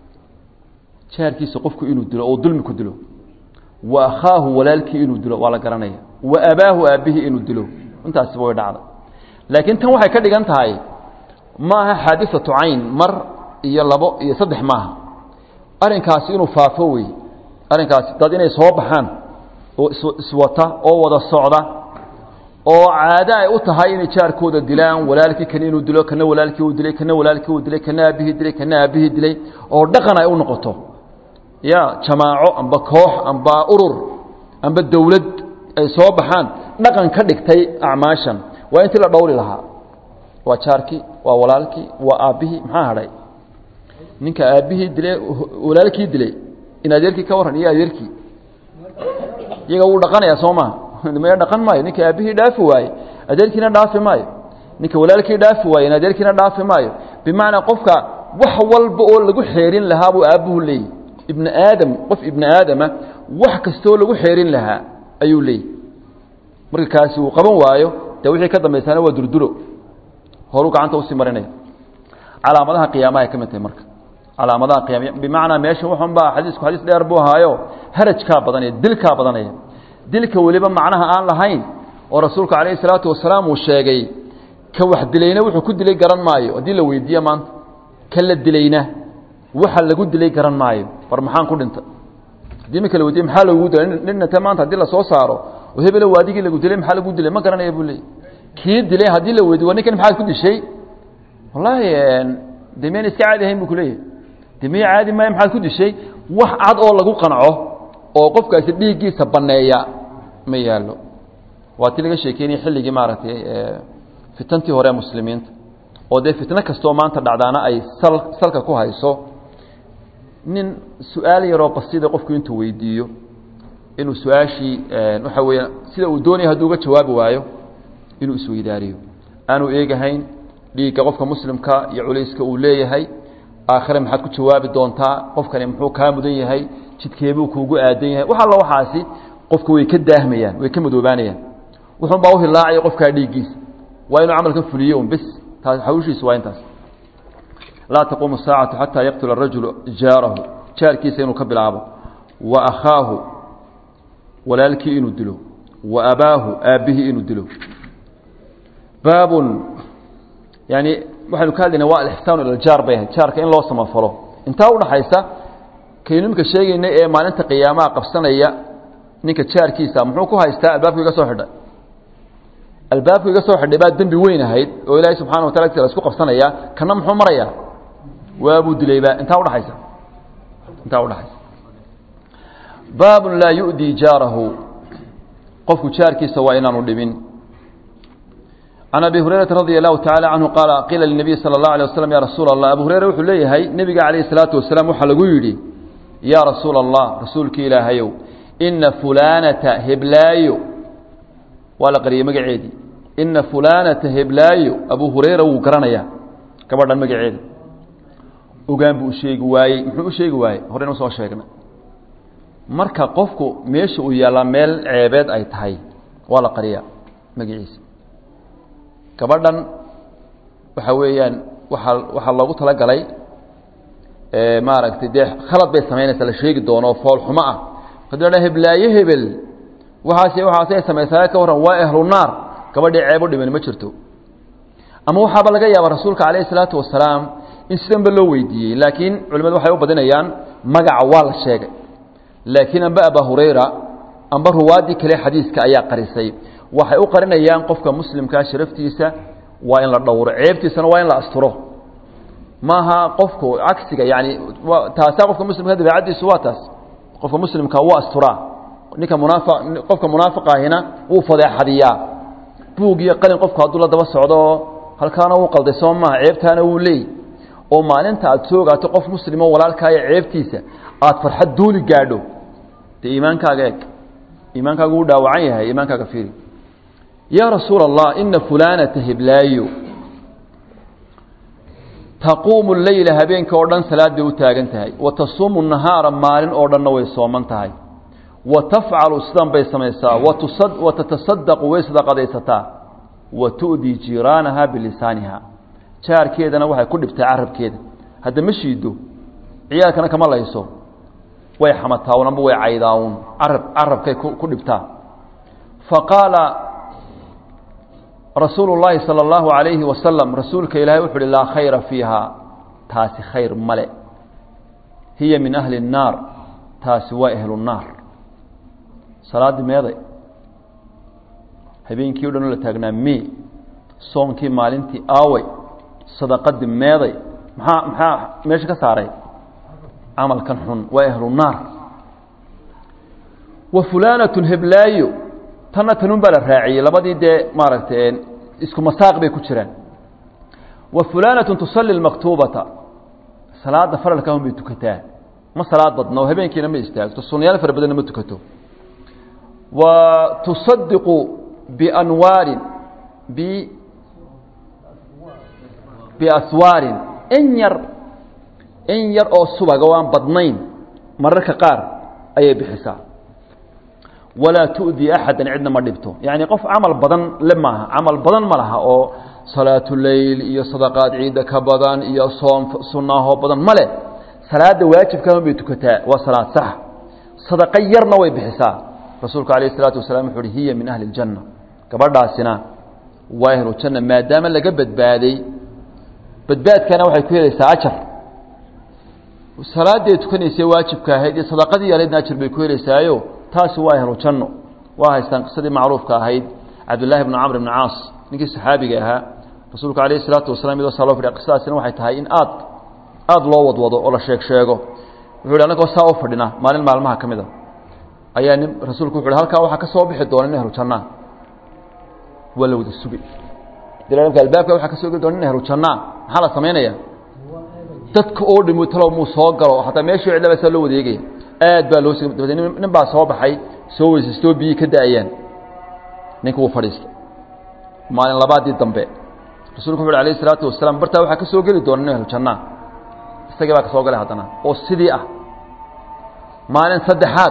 شاركيس قفك إنو دلو أو ظلم كدلو وأخاه ولالك إنو دلو ولا قرنية وأباه أبيه إنو دلو أنت أسبوع دعنا لكن تنو حي كدق أنت هاي ما حادثة عين مر يلا بو يصدح معها أرين كاس إنو فافوي أرين كاس دادين يصوب حان سوتا أو ودا الصعدة oo caada ay u tahay in jaarkooda dilaan walaalkii kan inuu dilo kana walaalkii uu dilay kana walaalkii uu dilay kana abihi dilay kana abihi dilay oo dhaqan ay u noqoto ya jamaaco amba koox amba urur amba dawlad ay soo baxaan dhaqan ka dhigtay acmaashan waa intii la dhowri lahaa waa jaarkii waa walaalkii waa abihi maxaa haray ninka abihi dilay walaalkii dilay in adeerkii ka waran iyo adeerkii iyaga uu dhaqanaya Soomaa ma dhaqan maayo ninka aabihii dhaafi waaye adeerkiina dhaafi maayo ninka walaalkii dhaafi waaye adeerkiina dhaafi maayo bimaana qofka wax walba oo lagu xeerin lahaa buu aabuhu leeyahay ibn aadam qof ibn aadama wax kasto lagu xeerin lahaa ayuu leeyahay marka kaasi uu qaban waayo dee wixii ka dambaysana waa durdulo horu gacanta usii marinaya calaamadaha qiyaamaha ay ka mid tahay marka calaamadaha qiyaama bimacnaa meesha waxun baa xadiisku xadiis dheer buu ahaayo harajkaa badanaya dilkaa badanaya dilka weliba macnaha aan lahayn oo rasuulku calayhi salaatu wasalaam uu sheegay ka wax dilayna wuxuu ku dilay garan maayo haddii la weydiiye maanta ka la dilayna waxa lagu dilay garan maayo war maxaan ku dhinta haddii marka la weydiiye maxaa lagu dilay ninna ta maanta haddii la soo saaro oo hebelo waadigii lagu dilay maxaa lagu dilay ma garanaya buu leeyay kii dilay haddii la weydiiyo ninkan maxaad ku dishay wallaahi demeen iska caadi ahayn buu ku leeyahay demee caadi maayo maxaad ku dishay wax cad oo lagu qanco oo qofkaasi dhiiggiisa banneeya ma yaallo waa ti laga sheekeynaya xilligii maaragtay fitantii hore muslimiinta oo dee fitno kastoo maanta dhacdaana ay sal salka ku hayso nin su-aal yaroo basida qofku intuu weydiiyo inuu su-aashii waxa weeya sida uu doonaya hadduu uga jawaabi waayo inuu isweydaariyo aanu eegahayn dhiigga qofka muslimka iyo culayska uu leeyahay aakhire maxaad ku jawaabi doontaa qofkani muxuu kaa mudan yahay jidkeebuu kuugu aadan yahay wax alla waxaasi qofku way ka daahmayaan way ka madoobaanayaan wuxuun baa u hilaacaya qofkaa dhiiggiisa waa inuu camalkan fuliyo un bes taas hawshiisu waa intaas laa taquumu saacatu xataa yaqtula arajulu jaarahu jaarkiisa inuu ka bilaabo wa akhaahu walaalkii inuu dilo wa abaahu aabbihii inuu dilo baabun yani waxaynu ka hadlaynaa waa alixsaanu ila aljaar bay ahayd jaarka in loo samafalo intaa udhaxaysa kaynu imika sheegaynay ee maalinta qiyaamaha qabsanaya ninka jaarkiisa muxuu ku haystaa albaabku iga soo xidhay albaabku iga soo xidhay baa dembi weyn ahayd oo ilaahay subxaana wa tala agtiisa isku qabsanaya kana muxuu marayaa waabuu dilayba intaa udhaxaysa intaa udhaxaysa baabun laa yu'dii jaarahu qofku jaarkiisa waa inaanu dhibin can abi hurayrata radia allahu tacala canhu qaala qiila linabiy sala allahu alay wasalam ya rasuula allah abu hureyre wuxuu leeyahay nebiga calayhi salaatu wasalaam waxaa lagu yidhi yaa rasuula allah rasuulkii ilaahayow ina fulaanata heblaayo waa la qariyey magaceedii ina fulaanata heblaayo abu hureyra wuu garanayaa gabadhan magaceeda ogaan buu u sheegi waayey muxuu u sheegi waayey horeyna usoo sheegna marka qofku meesha uu yaallaa meel ceebeed ay tahay waa la qariyaa magaciisa gabadhan waxa weeyaan waaa waxaa loogu talagalay maaragtay dee khalad bay samaynaysaa la sheegi doono fool xumo ah hadii heblaayo hebel waxaas waxaasay samaysaa ka warran waa ahlu naar gabadhii ceeb u dhiman ma jirto ama waxaaba laga yaabaa rasuulka calayhi salaatu wasalaam in sidanba loo weydiiyey laakiin culimadu waxay u badinayaan magaca waa la sheegay laakiin amba abaa hurayra amba ruwaadii kale xadiiska ayaa qarisay waxay u qarinayaan qofka muslimkaa sharaftiisa waa in la dhowro ceebtiisana waa in la asturo maaha qofku cagsiga yani taasaa qofka muslimka dabeecaddiisu waa taas qofka muslimka wuu asturaa ninka munaafa qofka munaafiqaahina wuu fadeexadiyaa buug iyo qalin qofku hadduu la daba socdo halkaana wuu qalday soo maaha ceebtaana wuu leey oo maalinta aad soogaato qof muslimo walaalkaaya ceebtiisa aad farxad duuli gaadho dee iimaankaaga eeg iimaankaagu wuu dhaawacan yahay iimaankaaga fiiri yaa rasuula allah ina fulaanata heblaayo taquumu leyla habeenka oo dhan salaad bay u taagan tahay wa tasuumu nahaara maalin oo dhanna way sooman tahay wa tafcalu sidan bay samaysaa wa tatasadaqu way sadaqadaysataa wa tu'dii jiiraanaha bilisaaniha jaarkeedana waxay ku dhibtaa carabkeeda hadda ma shiido ciyaalkana kama layso way xamataa amba way caydaawun carab carabkay ku dhibtaa faqaala rasuulu llaahi sala allahu calayhi wasalam rasuulka ilaahay wuxu uhi laa khayra fiiha taasi khayr male hiya min ahli الnaar taasi waa ahlu الnaar salaaddii meeday habeenkii o dhan la taagnaa me soonkii maalintii aawey sadaqadii meeday maxaa maxaa meesha ka saaray camalkan xun waa ahlu الnaar wa fulaanatu heblaayo tanna tanun baa la raaciyey labadii dee maaragtay isku masaaq bay ku jiraan wa fulaanatu tusalli اlmaktuubata salaada faralka un bay tukataa ma salaad badna oo habeenkiina ma istaagto sunnayaal fara badanna ma tukato wa tusadiqu bianwaarin b biaswaarin in yar in yar oo subaga oo aan badnayn mararka qaar ayay bixisaa ولا تؤذي أحدا عندنا ما دبته يعني قف عمل بدن لما عمل بدن ملها أو صلاة الليل إيا صدقات عيدك بدن إيا صوم سنة بدن مله صلاة واجب كانوا بيتكتاء وصلاة صح صدقة يرنا ويبحثا رسولك عليه الصلاة والسلام يقول هي من أهل الجنة كبرد السنة واهل الجنة ما دام اللي قبت بادي بدبات كان وحي كويلة ساعشر والصلاة دي تكون يسي واجب كهيد صدقة دي يريدنا أشر بكويلة سايو تاس واهل الجنة واهي استنقصدي معروف كهيد عبد الله بن عمرو بن عاص نجي الصحابي جاها رسولك عليه الصلاة والسلام إذا صلوا في القصة سنة وحي تهاي إن آد آد لو وض وضو ولا شيك شيكو يقول أنا قصة أوفردنا مالين معلمها كمذا أيان رسولك يقول هالك وحك صوب يحدون النهر وشنا ولو ذي السبيل دلنا في الباب وحك صوب يحدون النهر وشنا حالة سمينة يا تدك أورد متلو مصاقر حتى ما يشوع إلا بس لو ذي يجي آد بالوس بدين نبع صوب حي سوي سستو بي كده أيان نكو فريست مالين لبعض الدنباء رسولك عليه الصلاة والسلام برتا وحك صوب يحدون النهر وشنا استجاب كسوق له هذانا أو السديئة مالين صدحات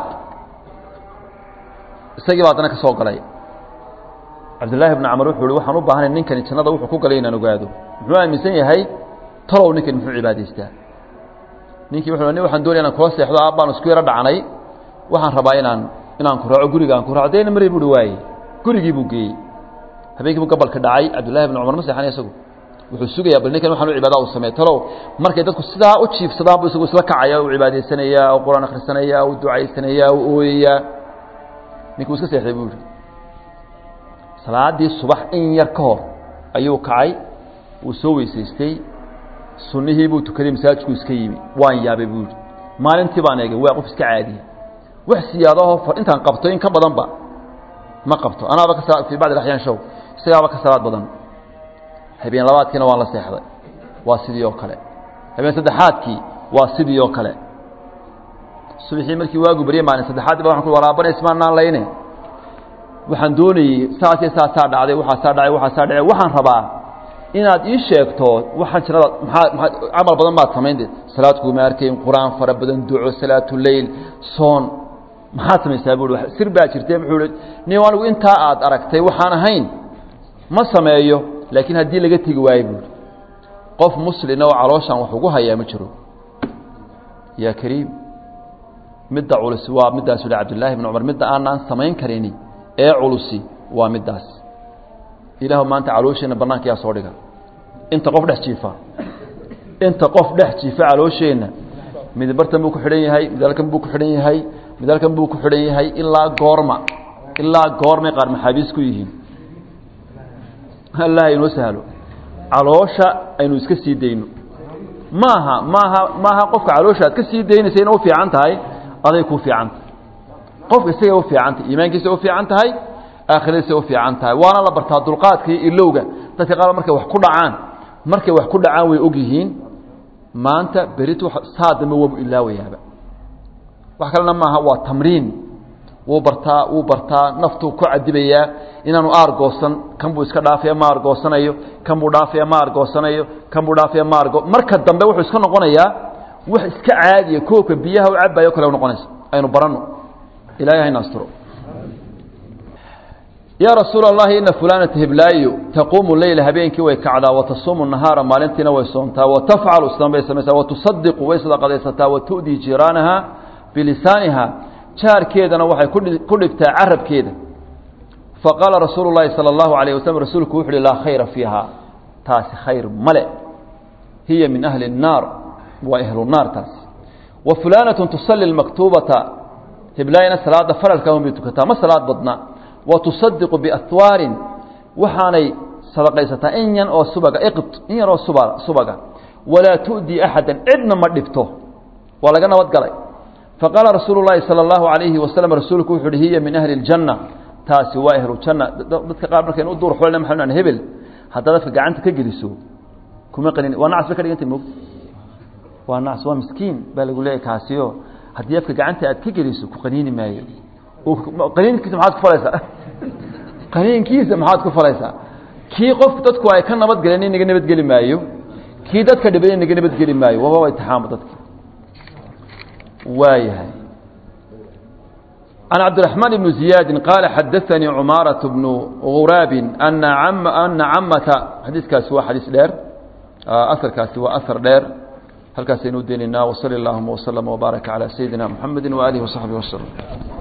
استجاب هذانا كسوق له عبد الله بن عمرو يقول وحنو بهان إن كان يتناض وحكوا قلينا نقعدوا جوا مسني هاي ترى نك في عبادة استه نيكي وحنا ني وحن دولي أنا كواسي حدا أبا نسكير دعني وحن رباينا إن أنكر عقولي أنكر عدين مري بدواي كوري جيبوكي هبيك بو قبل كدعي عبد الله بن عمر مسح أنا يسوق wuxuu sugayaa bal ninkan waxaan u cibaado u sameeyo talow markay dadku sidaa u jiifsadaan buu isagu isla kacaya u cibaadeysanaya oo quraan akhrisanaya oo ducaysanaya oo ooyaya ninkuu iska seexday buu salaadii subax in yar ka hor ayuu kacay uu soo weysaystay sunnihii buu tukaday masaajidku iska yimi waan yaabay buu maalintii baan eegay waa qof iska caadi wax siyaadaho intaan qabto in ka badan ba ma qabto anaaba ka saa fi baad al-ahyaan show siyaaba ka salaad badan habeen labaadkiina waan la seexday waa sidii oo kale habeen saddexaadkii waa sidii oo kale subaxii markii waagu bariyay maalin saddexaad baa waxaan ku waraabanay ismaanaan layne waxaan doonayay saasii saasaa dhacday waxaa saa dhacay waxaa saa dhacay waxaan rabaa inaad ii sheegto waxaan jirada maxaa amal badan baad samaynday salaadku ma arkayn quraan fara badan duco salaatu leyl soon maxaa samaysaa buu sir baa jirtay muxuu nin waanu intaa aad aragtay waxaan ahayn ma sameeyo laakiin haddii laga tegi waayo buuri qof muslina oo calooshan wax ugu hayaa ma jiro yaa kariim midda culusi waa middaas uli cabdullaahi ibn cumar midda aanaan samayn karini ee culusi waa middaas ilaahu maanta caloosheena bannaanka yaa soo dhiga inta qof dhex jiifa inta qof dhex jiifa caloosheena mid bartan buu ku xidhan yahay mid halkan buu ku xidhan yahay mid halkan buu ku xidhan yahay ilaa goorma ilaa goormay qaar maxaabiis ku yihiin الله ينسهله علوشة أنه يسكسي دينه ماها ماها ماها قفك علوشة تكسي دينه سينه في عنته هاي هذا يكون في عنته قفك سيئه في عنته إيمانك سيئه في عنته هاي آخر سيئه في عنته هاي وانا لبرتها دلقات كي اللوغة تتقال مركة وحكول عان مركة وحكول عان ويؤجيهين ما أنت بريتو صادم وب إلا ويابا وحكى لنا ما هو تمرين وبرتا وبرتا نفتو كعدبيا inaanu aargoosan kan buu iska dhaafaya ma argoosanayo kan buu dhaafaya ma argoosanayo kan buu dhaafaya ma argo marka dambe wuxuu iska noqonayaa wax iska caadi ah koobka biyaha u cabayo kale noqonaysa aynu barano ilaahay naasturo ya rasuul allah inna fulana tahiblayo taqumu layla habeenkii way kacdaa wa tasumu nahara maalintiina way soontaa wa taf'alu islamay samaysa wa tusaddiqu way sadaqadaysataa wa tu'di jiranaha bilisaniha jaarkeedana waxay ku dhigtaa carabkeeda فقال رسول الله صلى الله عليه وسلم رسولك وحده لا خير فيها تاس خير ملئ هي من أهل النار وأهل النار تاس وفلانة تصلي المكتوبة هبلاينا صلاة فرل كون بيتكتا ما صلاة بدنا وتصدق بأثوار وحاني صدقيستا إنيا أو سبقا إقط إنيا أو سبقا ولا تؤدي أحدا إذن مردفته ولا قلنا ودقلي فقال رسول الله صلى الله عليه وسلم رسولك وحده هي من أهل الجنة taasi waa ehlu janna dadka qaar markay u duur xoolna maxaan hebel hadda dadka gacanta ka geliso kuma qalin waa nacas ka dhigantay moog waa nacas waa miskiin baa lagu leeyahay kaasiyo haddii afka gacanta aad ka geliso ku qaniini maayo oo qaniinkiisa maxaad ku falaysaa qaniinkiisa maxaad ku falaysaa kii qof dadku ay ka nabad galeen inaga nabad geli maayo kii dadka dhibay inaga nabad geli maayo waa waa itixaam dadka waayahay عن عبد الرحمن بن زياد قال حدثني عمارة بن غراب أن عم أن عمة حديث كاسوا حديث دير أثر كاسوا أثر دير هل كاسينو ديننا وصلى اللهم وسلم وبارك على سيدنا محمد وآله وصحبه وسلم